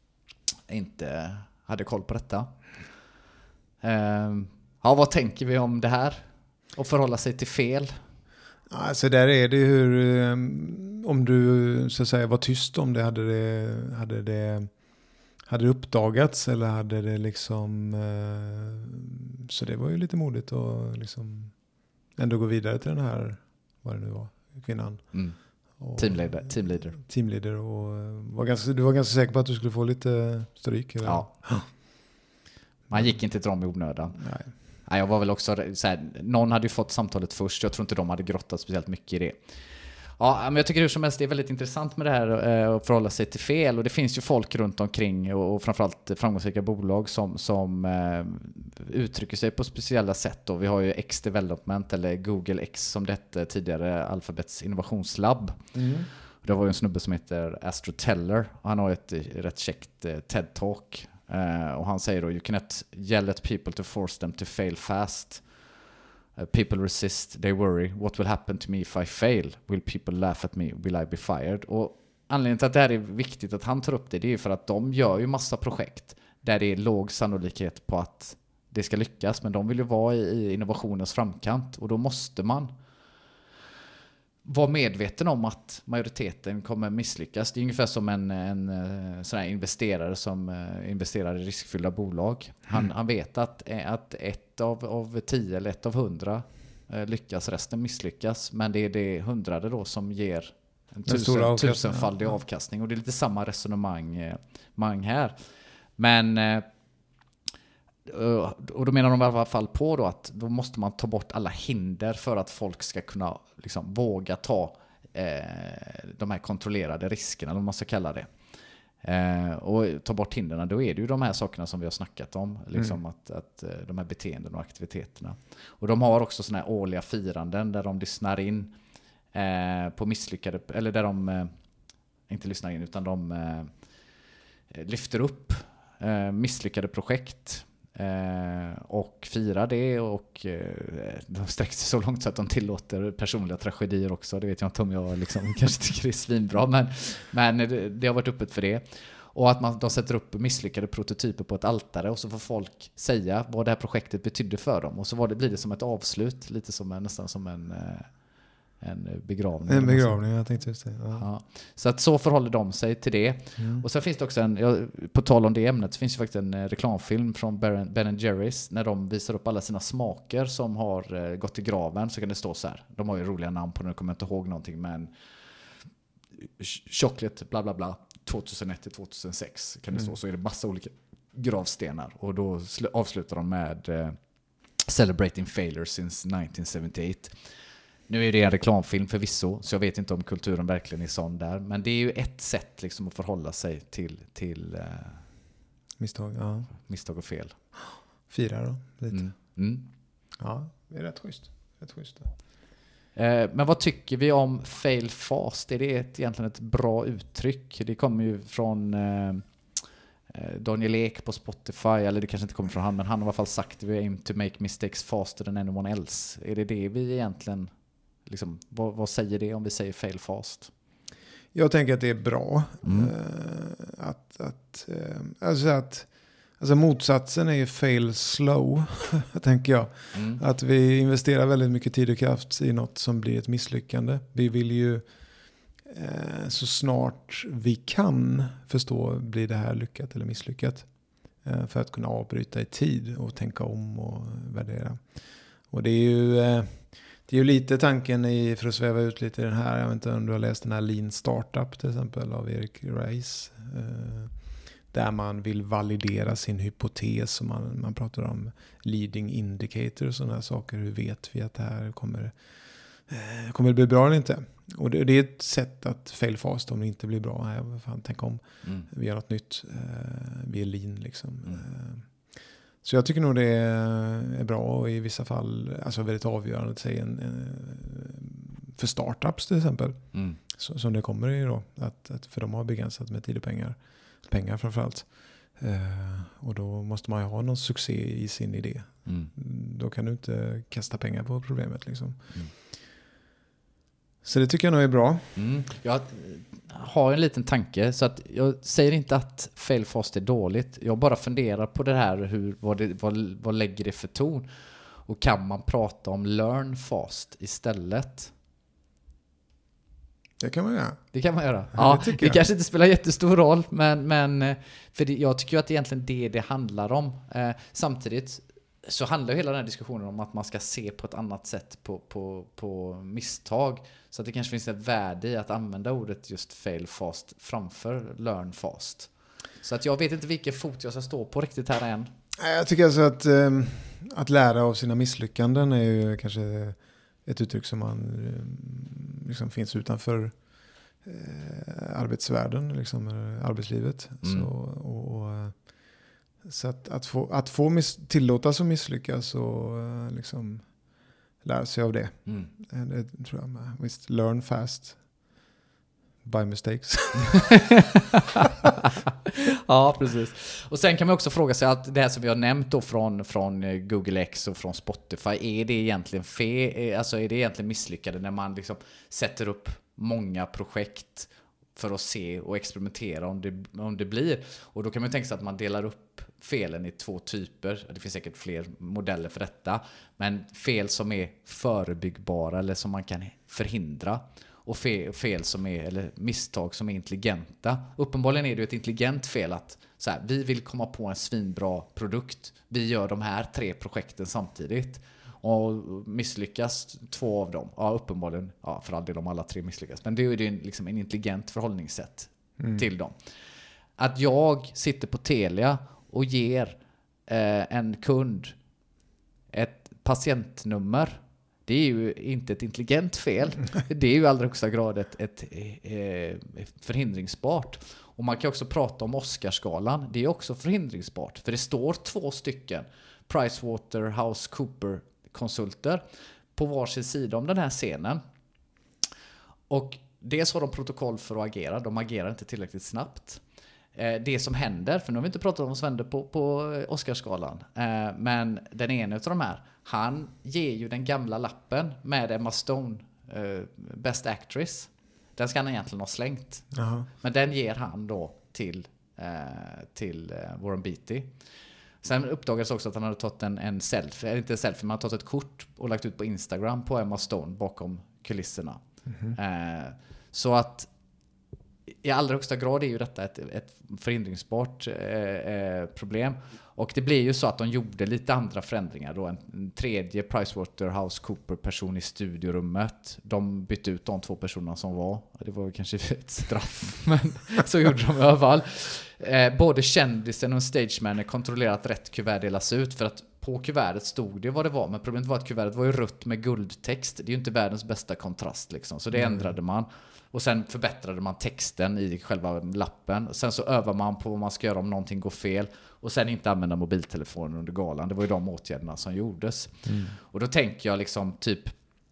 hade koll på detta. Vad tänker vi om det här? Och förhålla sig till fel? Alltså där är det hur, om du så att säga var tyst om det, hade det uppdagats eller hade det liksom, så det var ju lite modigt att liksom ändå gå vidare till den här, vad det nu var, kvinnan. Och teamleader och du var ganska säker på att du skulle få lite stryk? Eller? Ja. Man gick inte till dem i onödan. Nej, jag var väl också så här, någon hade ju fått samtalet först. Jag tror inte de hade grottat speciellt mycket i det. Ja, men jag tycker hur som helst det är väldigt intressant med det här att förhålla sig till fel. Och det finns ju folk runt omkring och framförallt framgångsrika bolag som uttrycker sig på speciella sätt. Och vi har ju X-Development, eller Google X som det hette tidigare, Alphabets innovationslabb. Det var ju en snubbe som heter Astro Teller. Och han har ett rätt käckt TED-talk. Och han säger då, you cannot yell at people to force them to fail fast. People resist, they worry. What will happen to me if I fail? Will people laugh at me? Will I be fired? Och anledningen till att det här är viktigt att han tar upp det är för att de gör ju massa projekt där det är låg sannolikhet på att det ska lyckas. Men de vill ju vara i innovationens framkant. Och då måste man vara medveten om att majoriteten kommer misslyckas. Det är ungefär som en sån här investerare som investerar i riskfyllda bolag. Han vet att 1 av 10 eller 1 av 100 lyckas, resten misslyckas. Men det är det 100 då som ger en tusenfaldig avkastning. Och det är lite samma resonemang här. Men och då menar de i alla fall på då att då måste man ta bort alla hinder för att folk ska kunna liksom våga ta de här kontrollerade riskerna, eller vad man ska kalla det. Och ta bort hindren, då är det ju de här sakerna som vi har snackat om, liksom att de här beteenden och aktiviteterna. Och de har också såna här årliga firanden där de lyssnar in på misslyckade, eller där de inte lyssnar in utan de lyfter upp misslyckade projekt och firar det, och de sträcker sig så långt så att de tillåter personliga tragedier också. Det vet jag inte om jag liksom, kanske tycker det är svinbra, men det har varit öppet för det. Och att de sätter upp misslyckade prototyper på ett altare och så får folk säga vad det här projektet betydde för dem. Och så blir det som ett avslut, lite som nästan som en begravning. En begravning, jag tänkte just det. Ja. Ja. Så att så förhåller de sig till det. Och sen finns det också på tal om det ämnet, så finns det faktiskt en reklamfilm från Ben & Jerrys när de visar upp alla sina smaker som har gått i graven. Så kan det stå så här. De har ju roliga namn på det, jag kommer inte ihåg någonting, men chocolate bla bla bla 2001 till 2006 kan det stå, så är det massa olika gravstenar, och då avslutar de med Celebrating Failure since 1978. Nu är det en reklamfilm förvisso, så jag vet inte om kulturen verkligen är sån där, men det är ju ett sätt liksom att förhålla sig till misstag och fel. Fira då lite. Ja, det är rätt schysst. Men vad tycker vi om fail fast? Är det egentligen ett bra uttryck? Det kommer ju från Daniel Ek på Spotify, eller det kanske inte kommer från han, men han har i alla fall sagt vi aim to make mistakes faster than anyone else. Är det vi egentligen liksom, vad säger det om vi säger fail fast? Jag tänker att det är bra. Alltså motsatsen är ju fail slow, tänker jag. Att vi investerar väldigt mycket tid och kraft i något som blir ett misslyckande. Vi vill ju så snart vi kan förstå, blir det här lyckat eller misslyckat? För att kunna avbryta i tid och tänka om och värdera. Och det är ju lite tanken för att sväva ut lite i den här, jag vet inte om du har läst den här Lean Startup till exempel av Eric Ries. Där man vill validera sin hypotes, och man pratar om leading indicator och sådana här saker. Hur vet vi att det här kommer det bli bra eller inte? Och det är ett sätt att fail fast om det inte blir bra. Tänk om vi gör något nytt. Vi är lean liksom. Så jag tycker nog det är bra, och i vissa fall alltså väldigt avgörande att säga för startups till exempel. Som det kommer i då. För de har begränsat med tid och pengar framförallt. Och då måste man ju ha någon succé i sin idé. Då kan du inte kasta pengar på problemet liksom. Så det tycker jag nog är bra. Jag har en liten tanke, så att jag säger inte att fail fast är dåligt. Jag bara funderar på det här, vad lägger det för ton? Och kan man prata om learn fast istället? Det kan man göra. Det kan man göra. Ja, det kanske inte spelar jättestor roll, men för jag tycker att det är egentligen det handlar om. Samtidigt så handlar hela den här diskussionen om att man ska se på ett annat sätt på misstag. Så att det kanske finns ett värde i att använda ordet just fail fast framför learn fast. Så att jag vet inte vilken fot jag ska stå på riktigt här än. Jag tycker alltså att lära av sina misslyckanden är ju kanske ett uttryck som man liksom finns utanför arbetsvärlden, liksom, arbetslivet. Så att få tillåtas att misslyckas och liksom lära sig av det. Det tror jag med. Visst, learn fast by mistakes. Ja, precis. Och sen kan man också fråga sig att det här som vi har nämnt då från Google X och från Spotify, är det egentligen alltså är det egentligen misslyckade när man liksom sätter upp många projekt för att se och experimentera om det blir. Och då kan man tänka sig att man delar upp felen i 2 typer. Det finns säkert fler modeller för detta. Men fel som är förebyggbara eller som man kan förhindra. Och fel som är, eller misstag som är intelligenta. Uppenbarligen är det ett intelligent fel att så här, vi vill komma på en svinbra produkt. Vi gör de här 3 projekten samtidigt. Och misslyckas 2 av dem. Ja, uppenbarligen. Ja, för all del om alla 3 misslyckas. Men det är ju liksom en intelligent förhållningssätt till dem. Att jag sitter på Telia och ger en kund ett patientnummer, det är ju inte ett intelligent fel. Det är ju i allra högsta grad ett förhindringsbart. Och man kan också prata om Oscarsgalan. Det är också förhindringsbart. För det står 2 stycken PricewaterhouseCoopers konsulter på varsin sida om den här scenen. Och dels har de protokoll för att agera. De agerar inte tillräckligt snabbt. Det som händer, för nu har vi inte pratat om vad som händer på Oscarsgalan, men den ena av de här, han ger ju den gamla lappen med Emma Stone, Best Actress. Den ska han egentligen ha slängt. Men den ger han då till Warren Beatty. Sen uppdagades också att han hade tagit en selfie, eller inte en selfie, men han hade tagit ett kort och lagt ut på Instagram på Emma Stone bakom kulisserna. Så att i allra högsta grad är ju detta ett förhindringsbart problem. Och det blir ju så att de gjorde lite andra förändringar då. En tredje PricewaterhouseCooper-person i studiorummet. De bytte ut de 2 personerna som var. Det var kanske ett straff, men så gjorde de i alla fall. Både kändisen och stagemannen kontrollerat att rätt kuvert delas ut. För att på kuvertet stod det vad det var. Men problemet var att kuvertet var ju rött med guldtext. Det är ju inte världens bästa kontrast liksom. Så det ändrade man. Och sen förbättrade man texten i själva lappen. Sen så övar man på vad man ska göra om någonting går fel. Och sen inte använda mobiltelefonen under galan. Det var ju de åtgärderna som gjordes. Och då tänker jag liksom typ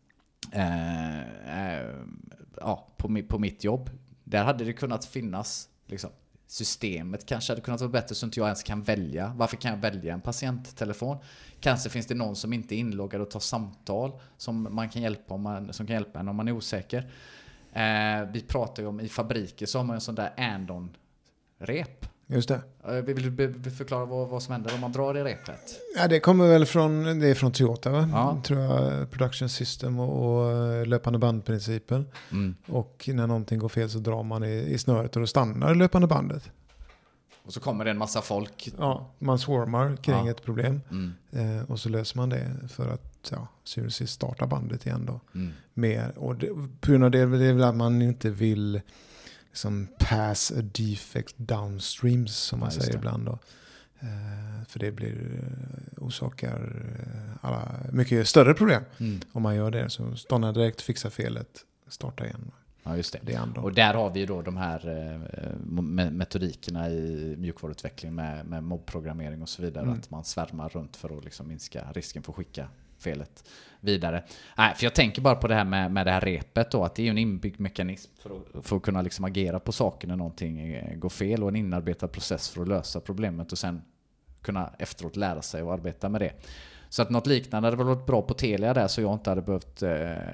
på mitt jobb. Där hade det kunnat finnas liksom, systemet kanske hade kunnat vara bättre så inte jag ens kan välja. Varför kan jag välja en patienttelefon? Kanske finns det någon som inte är inloggad och tar samtal som man kan hjälpa som kan hjälpa en om man är osäker. Vi pratar ju om i fabriker så har man en sån där andon-rep. Just det. Vill du förklara vad som händer om man drar i repet? Ja, det kommer väl från Toyota, va? Ja. Tror jag, production system och löpande bandprincipen. Och när någonting går fel så drar man i snöret och då stannar löpande bandet. Och så kommer det en massa folk. Ja, man swarmar kring ett problem. Och så löser man det för att starta bandet igen då. Och på grund av det är väl att man inte vill liksom pass a defect downstreams som man säger ibland då. För det orsakar mycket större problem om man gör det. Så stanna direkt, fixa felet, starta igen. Ja, just det. Och där har vi då de här metodikerna i mjukvaruutveckling med mobbprogrammering och så vidare. Att man svärmar runt för att liksom minska risken för att skicka felet vidare. Nej, för jag tänker bara på det här med det här repet då, att det är ju en inbyggd mekanism för att kunna liksom agera på saker när någonting går fel och en inarbetad process för att lösa problemet och sen kunna efteråt lära sig och arbeta med det. Så att något liknande hade varit bra på Telia där så jag inte hade behövt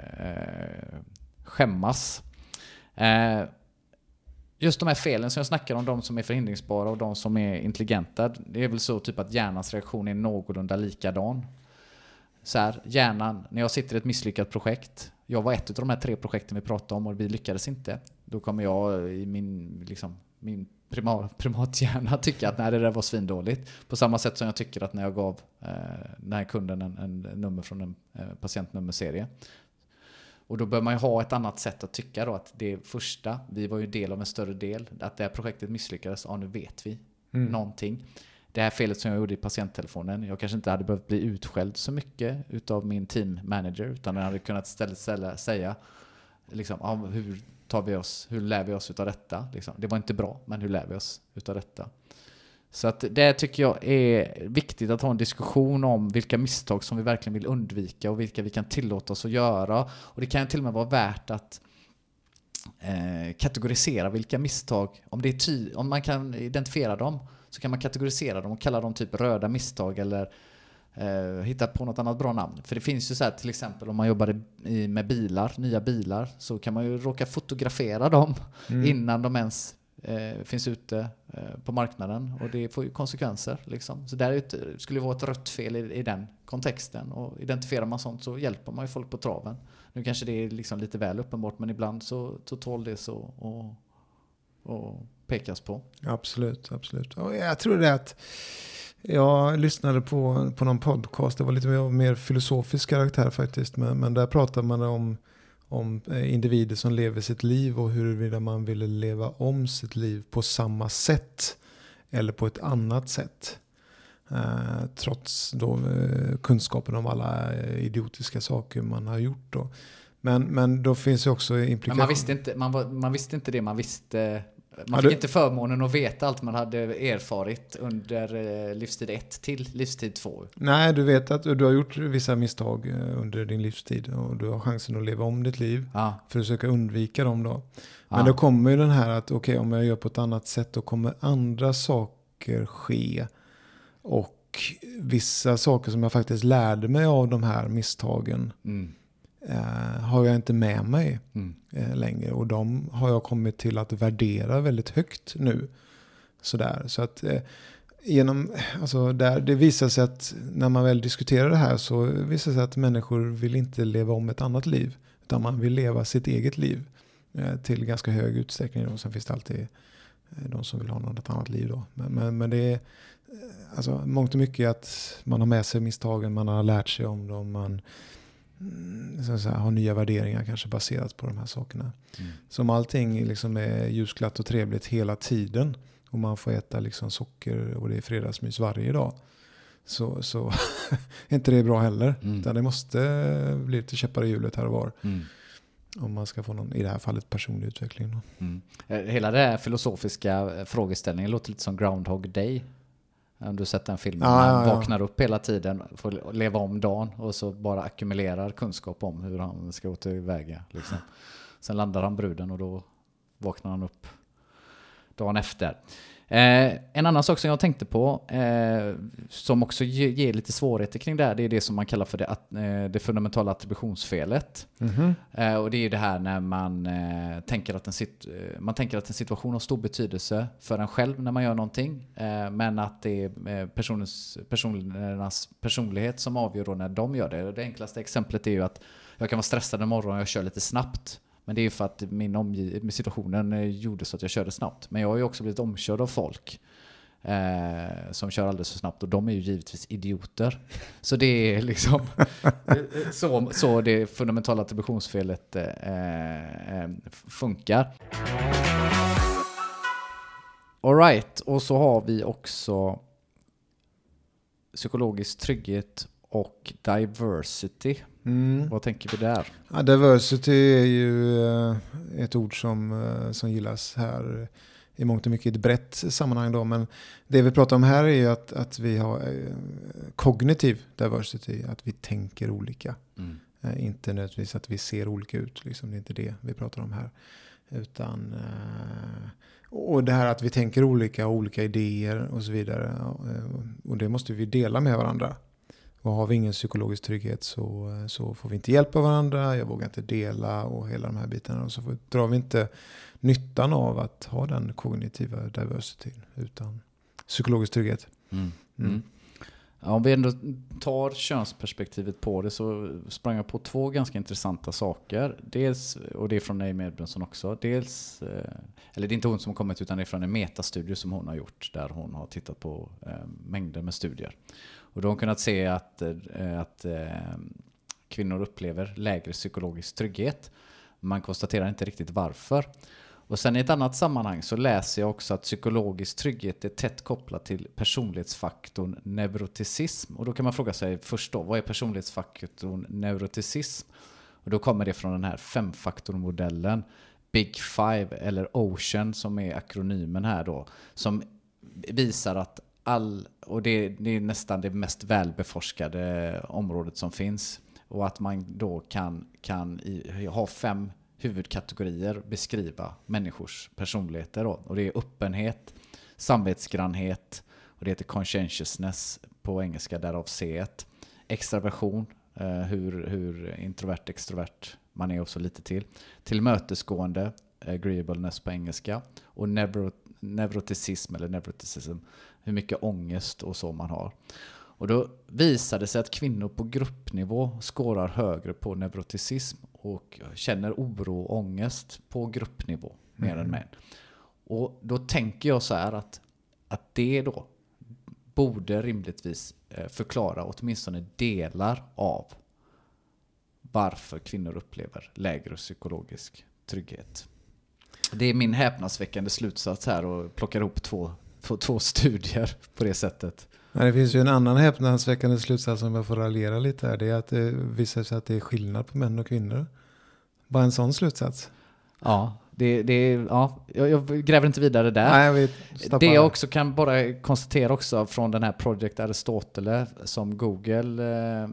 skämmas. Just de här felen som jag snackar om, de som är förhindringsbara och de som är intelligenta, det är väl så typ att hjärnans reaktion är någorlunda likadan. Så här, hjärnan, när jag sitter i ett misslyckat projekt, jag var ett av de här 3 projekten vi pratade om och vi lyckades inte, då kommer jag i min primathjärna tycka att nej, det där var svindåligt. På samma sätt som jag tycker att när jag gav den här kunden en nummer från en patientnummerserie. Och då bör man ju ha ett annat sätt att tycka då, att det första, vi var ju del av en större del, att det här projektet misslyckades, nu vet vi någonting. Det här felet som jag gjorde i patienttelefonen, jag kanske inte hade behövt bli utskälld så mycket utav min team manager, utan jag hade kunnat istället säga liksom, hur lär vi oss utav detta? Liksom. Det var inte bra, men hur lär vi oss utav detta? Så att det tycker jag är viktigt att ha en diskussion om vilka misstag som vi verkligen vill undvika och vilka vi kan tillåta oss att göra. Och det kan till och med vara värt att kategorisera vilka misstag, om man kan identifiera dem så kan man kategorisera dem och kalla dem typ röda misstag eller hitta på något annat bra namn. För det finns ju så här, till exempel om man jobbar med nya bilar så kan man ju råka fotografera dem innan de ens finns ute på marknaden och det får ju konsekvenser liksom. Så där skulle vara ett rött fel i den kontexten och identifierar man sånt så hjälper man ju folk på traven. Nu kanske det är liksom lite väl uppenbart men ibland så tål det så och pekas på. Absolut. Och jag tror det att jag lyssnade på någon podcast, det var lite mer filosofisk karaktär faktiskt, men där pratar man om individer som lever sitt liv och huruvida man ville leva om sitt liv på samma sätt eller på ett annat sätt. Trots då kunskapen om alla idiotiska saker man har gjort då. Men då finns ju också implikationer. Men man visste inte det, man fick inte förmånen att veta allt man hade erfarit under livstid 1 till livstid 2. Nej, du vet att du har gjort vissa misstag under din livstid och du har chansen att leva om ditt liv för att försöka undvika dem då. Men då kommer ju den här att om jag gör på ett annat sätt då kommer andra saker ske och vissa saker som jag faktiskt lärde mig av de här misstagen har jag inte med mig längre och de har jag kommit till att värdera väldigt högt nu. Sådär. Så att det visar sig att när man väl diskuterar det här så visar det sig att människor vill inte leva om ett annat liv utan man vill leva sitt eget liv till ganska hög utsträckning. Och sen finns det alltid de som vill ha något annat liv då. Men det är alltså, mångt och mycket att man har med sig misstagen, man har lärt sig om dem, man så att säga, har nya värderingar kanske baserat på de här sakerna. Så om allting liksom är ljusglatt och trevligt hela tiden och man får äta liksom socker och det är fredagsmys varje dag, så är inte det bra heller. Utan det måste bli lite käppar i hjulet här och var. Om man ska få någon, i det här fallet, personlig utveckling då. Hela det här filosofiska frågeställningen låter lite som Groundhog Day. Om du sett den filmen, man vaknar upp hela tiden, får leva om dagen och så bara ackumulerar kunskap om hur han ska gå tillväga. Liksom. Sen landar han bruden och då vaknar han upp dagen efter. En annan sak som jag tänkte på som också ger lite svårigheter kring det här, det är det som man kallar för det fundamentala attributionsfelet. Och det är det här när man tänker att en situation har stor betydelse för en själv när man gör någonting, men att det är personernas personlighet som avgör då när de gör det. Det enklaste exemplet är ju att jag kan vara stressad en morgon och jag kör lite snabbt. Men det är ju för att min situationen gjorde så att jag körde snabbt. Men jag har ju också blivit omkörd av folk som kör alldeles för snabbt. Och de är ju givetvis idioter. Så det är liksom så det fundamentala attributionsfelet funkar. All right. Och så har vi också psykologisk trygghet och diversity. Vad tänker vi där? Ja, diversity är ju ett ord som gillas här i mångt och mycket i ett brett sammanhang då, men det vi pratar om här är ju att vi har kognitiv diversity, att vi tänker olika. Inte nödvändigtvis att vi ser olika ut, liksom. Det är inte det vi pratar om här. Utan och det här att vi tänker olika idéer och så vidare, och det måste vi dela med varandra. Och har vi ingen psykologisk trygghet så får vi inte hjälp av varandra, jag vågar inte dela och hela de här bitarna. Och så drar vi inte nyttan av att ha den kognitiva diversityn utan psykologisk trygghet. Ja, om vi ändå tar könsperspektivet på det så sprang jag på två ganska intressanta saker. Dels, och det är från Amy Edmondson också, dels, eller det är inte hon som har kommit utan det är från en metastudie som hon har gjort där hon har tittat på mängder med studier. Och då har hon kunnat se att kvinnor upplever lägre psykologisk trygghet. Man konstaterar inte riktigt varför. Och sen i ett annat sammanhang så läser jag också att psykologisk trygghet är tätt kopplat till personlighetsfaktorn neuroticism. Och då kan man fråga sig först då, vad är personlighetsfaktorn neuroticism? Och då kommer det från den här 5-faktormodellen, Big Five eller Ocean som är akronymen här då, som visar att och det är nästan det mest välbeforskade området som finns. Och att man då kan ha 5 huvudkategorier beskriva människors personligheter då. Och det är öppenhet, samvetsgrannhet, och det heter conscientiousness på engelska, därav C1. Extraversion, hur introvert, extrovert man är och så lite till. Tillmötesgående, agreeableness på engelska. Och neuroticism eller neuroticism, hur mycket ångest och så man har. Och då visade det sig att kvinnor på gruppnivå skårar högre på neuroticism och känner oro och ångest på gruppnivå mer än män. Och då tänker jag så här att det då borde rimligtvis förklara åtminstone delar av varför kvinnor upplever lägre psykologisk trygghet. Det är min häpnadsväckande slutsats här och plockar ihop två studier på det sättet. Ja, det finns ju en annan häpnadsväckande slutsats som jag får raljera lite här. Det är att det visar sig att det är skillnad på män och kvinnor. Bara en sån slutsats. Ja, jag gräver inte vidare där. Nej, det jag också kan bara konstatera också från den här Project Aristotle som Google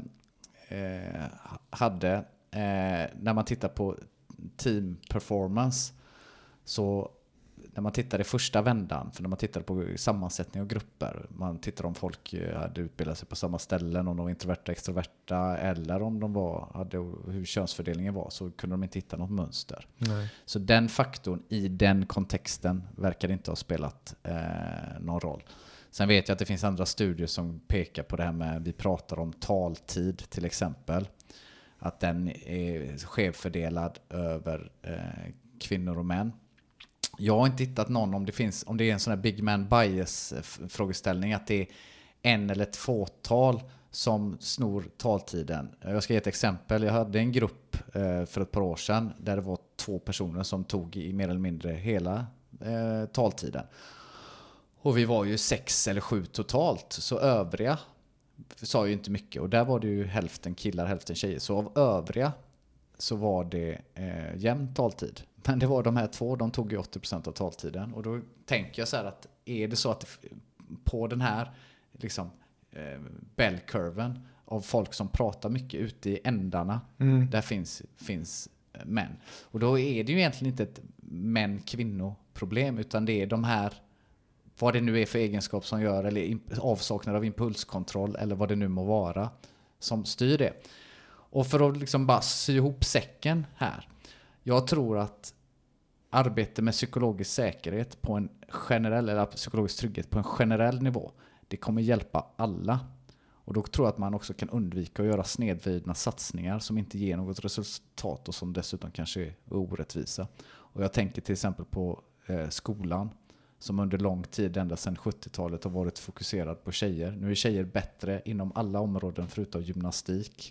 hade när man tittar på team performance, så när man tittar i första vändan, för när man tittar på sammansättning av grupper, man tittar om folk hade utbildat sig på samma ställen, om de var introverta, extroverta, eller om de hade hur könsfördelningen var, så kunde de inte hitta något mönster. Nej. Så den faktorn i den kontexten verkar inte ha spelat någon roll. Sen vet jag att det finns andra studier som pekar på det här med, vi pratar om taltid till exempel. att den är skevfördelad över kvinnor och män. Jag har inte hittat någon om det är en sån här big man bias frågeställning, att det är en eller ett fåtal som snor taltiden. Jag ska ge ett exempel. Jag hade en grupp för ett par år sedan där det var 2 personer som tog i mer eller mindre hela taltiden. Och vi var ju 6 eller 7 totalt. Så övriga sa ju inte mycket. Och där var det ju hälften killar, hälften tjejer. Så av övriga så var det jämn taltid. Men det var de här 2, de tog ju 80% av taltiden. Och då tänker jag så här att är det så att på den här liksom bellkurven av folk som pratar mycket ute i ändarna, där finns män. Och då är det ju egentligen inte ett män-kvinno-problem, utan det är de här, vad det nu är för egenskap som gör, eller avsaknad av impulskontroll, eller vad det nu må vara, som styr det. Och för att liksom bara sy ihop säcken här. Jag tror att arbete med psykologisk säkerhet på en generell, eller psykologisk trygghet på en generell nivå, det kommer hjälpa alla. Och då tror jag att man också kan undvika att göra snedvridna satsningar som inte ger något resultat och som dessutom kanske är orättvisa. Och jag tänker till exempel på skolan som under lång tid, ända sedan 70-talet, har varit fokuserad på tjejer. Nu är tjejer bättre inom alla områden förutom gymnastik.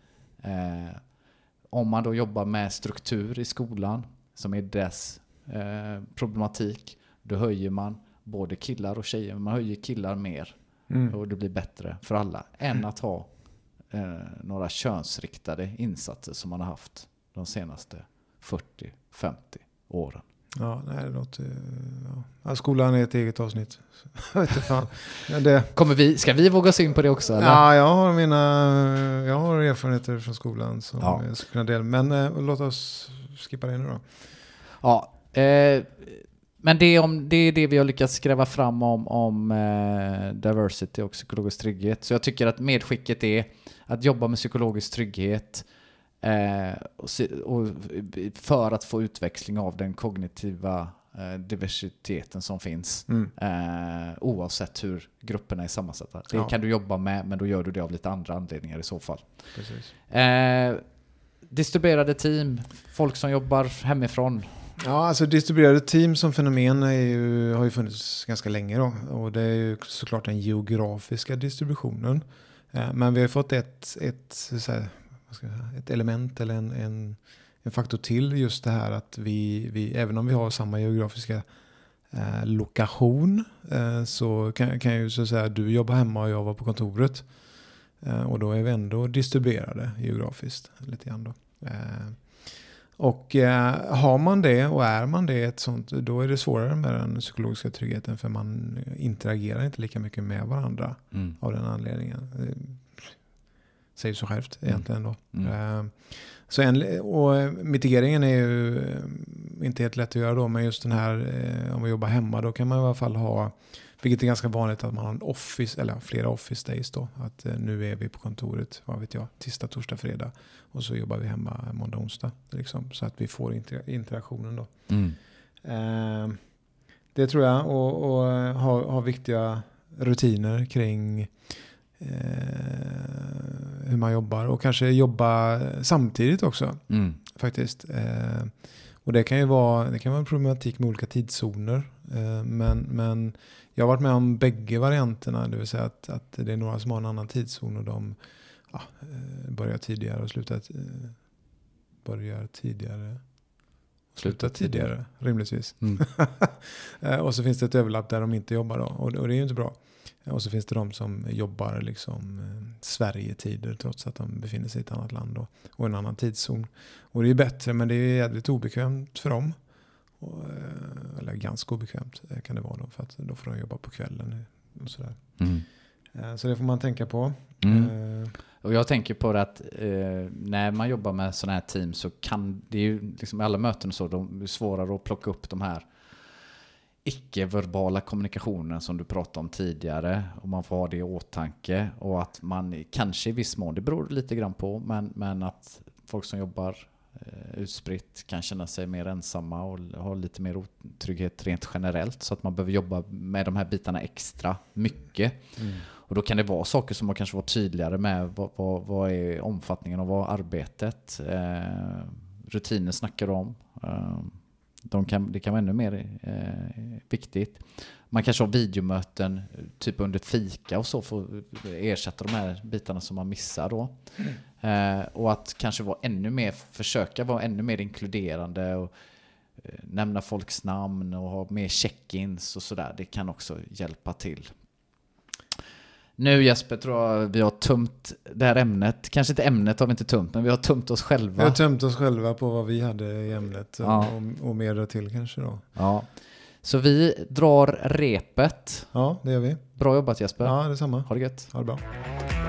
Om man då jobbar med struktur i skolan, som är dess problematik, då höjer man både killar och tjejer. Man höjer killar mer och det blir bättre för alla än att ha några könsriktade insatser som man har haft de senaste 40-50 åren. Ja, nej, det låter... Ja. Skolan är ett eget avsnitt. Jag vet inte fan. Ska vi våga oss in på det också? Eller? Ja, jag har erfarenheter från skolan som jag skulle kunna dela. Men låt oss skippa det nu då. Ja, men det är det vi har lyckats skräva fram om diversity och psykologisk trygghet. Så jag tycker att medskicket är att jobba med psykologisk trygghet och för att få utväxling av den kognitiva diversiteten som finns, oavsett hur grupperna är sammansatta. Det kan du jobba med, men då gör du det av lite andra anledningar i så fall. Precis. Distribuerade team, folk som jobbar hemifrån. Ja, alltså distribuerade team som fenomen har ju funnits ganska länge då. Och det är ju såklart den geografiska distributionen. Men vi har fått ett element eller en faktor till, just det här att vi även om vi har samma geografiska lokation, så kan ju så att säga du jobba hemma och jag var på kontoret. Och då är vi ändå distribuerade geografiskt lite grann då. Och har man det och är man det ett sånt, då är det svårare med den psykologiska tryggheten, för man interagerar inte lika mycket med varandra av den anledningen. Säger så självt egentligen då. Och mitigeringen är ju inte helt lätt att göra då, men just den här, om vi jobbar hemma, då kan man i alla fall ha, vilket är ganska vanligt, att man har en office, eller flera office days då. Att nu är vi på kontoret, vad vet jag, tisdag, torsdag, fredag. Och så jobbar vi hemma måndag, onsdag. Liksom, så att vi får interaktionen då. Det tror jag. Och ha viktiga rutiner kring hur man jobbar. Och kanske jobba samtidigt också. Faktiskt. Och det kan ju vara en problematik med olika tidszoner. Men jag har varit med om bägge varianterna. Det vill säga att det är några som har en annan tidszon och de börjar tidigare och slutar tidigare, rimligtvis. Och så finns det ett överlapp där de inte jobbar då. Och det är ju inte bra. Och så finns det de som jobbar liksom Sverige-tider trots att de befinner sig i ett annat land och en annan tidszon. Och det är bättre, men det är jävligt obekvämt för dem. Eller ganska obekvämt kan det vara då, för att då får de jobba på kvällen och sådär. Så det får man tänka på. Och jag tänker på det att när man jobbar med sådana här team, så kan det ju liksom alla möten så, de är svårare att plocka upp de här icke-verbala kommunikationen som du pratade om tidigare, och man får ha det i åtanke, och att man kanske i viss mån, det beror lite grann på, men att folk som jobbar utspritt kan känna sig mer ensamma och ha lite mer otrygghet rent generellt, så att man behöver jobba med de här bitarna extra mycket. Och då kan det vara saker som man kanske var tydligare med. Vad är omfattningen av vad arbetet? Rutiner snackar om. Det kan vara ännu mer viktigt. Man kanske har videomöten typ under ett fika och så för att ersätta de här bitarna som man missar då. Och att kanske försöka vara ännu mer inkluderande och nämna folks namn och ha mer check-ins och sådär. Det kan också hjälpa till. Nu Jesper tror jag vi har tömt det här ämnet. Kanske inte ämnet har vi inte tömt, men vi har tömt oss själva. Vi har tömt oss själva på vad vi hade i ämnet och mer till kanske då. Ja. Så vi drar repet. Ja, det gör vi. Bra jobbat Jesper. Ja, detsamma. Ha det gött. Ha det bra.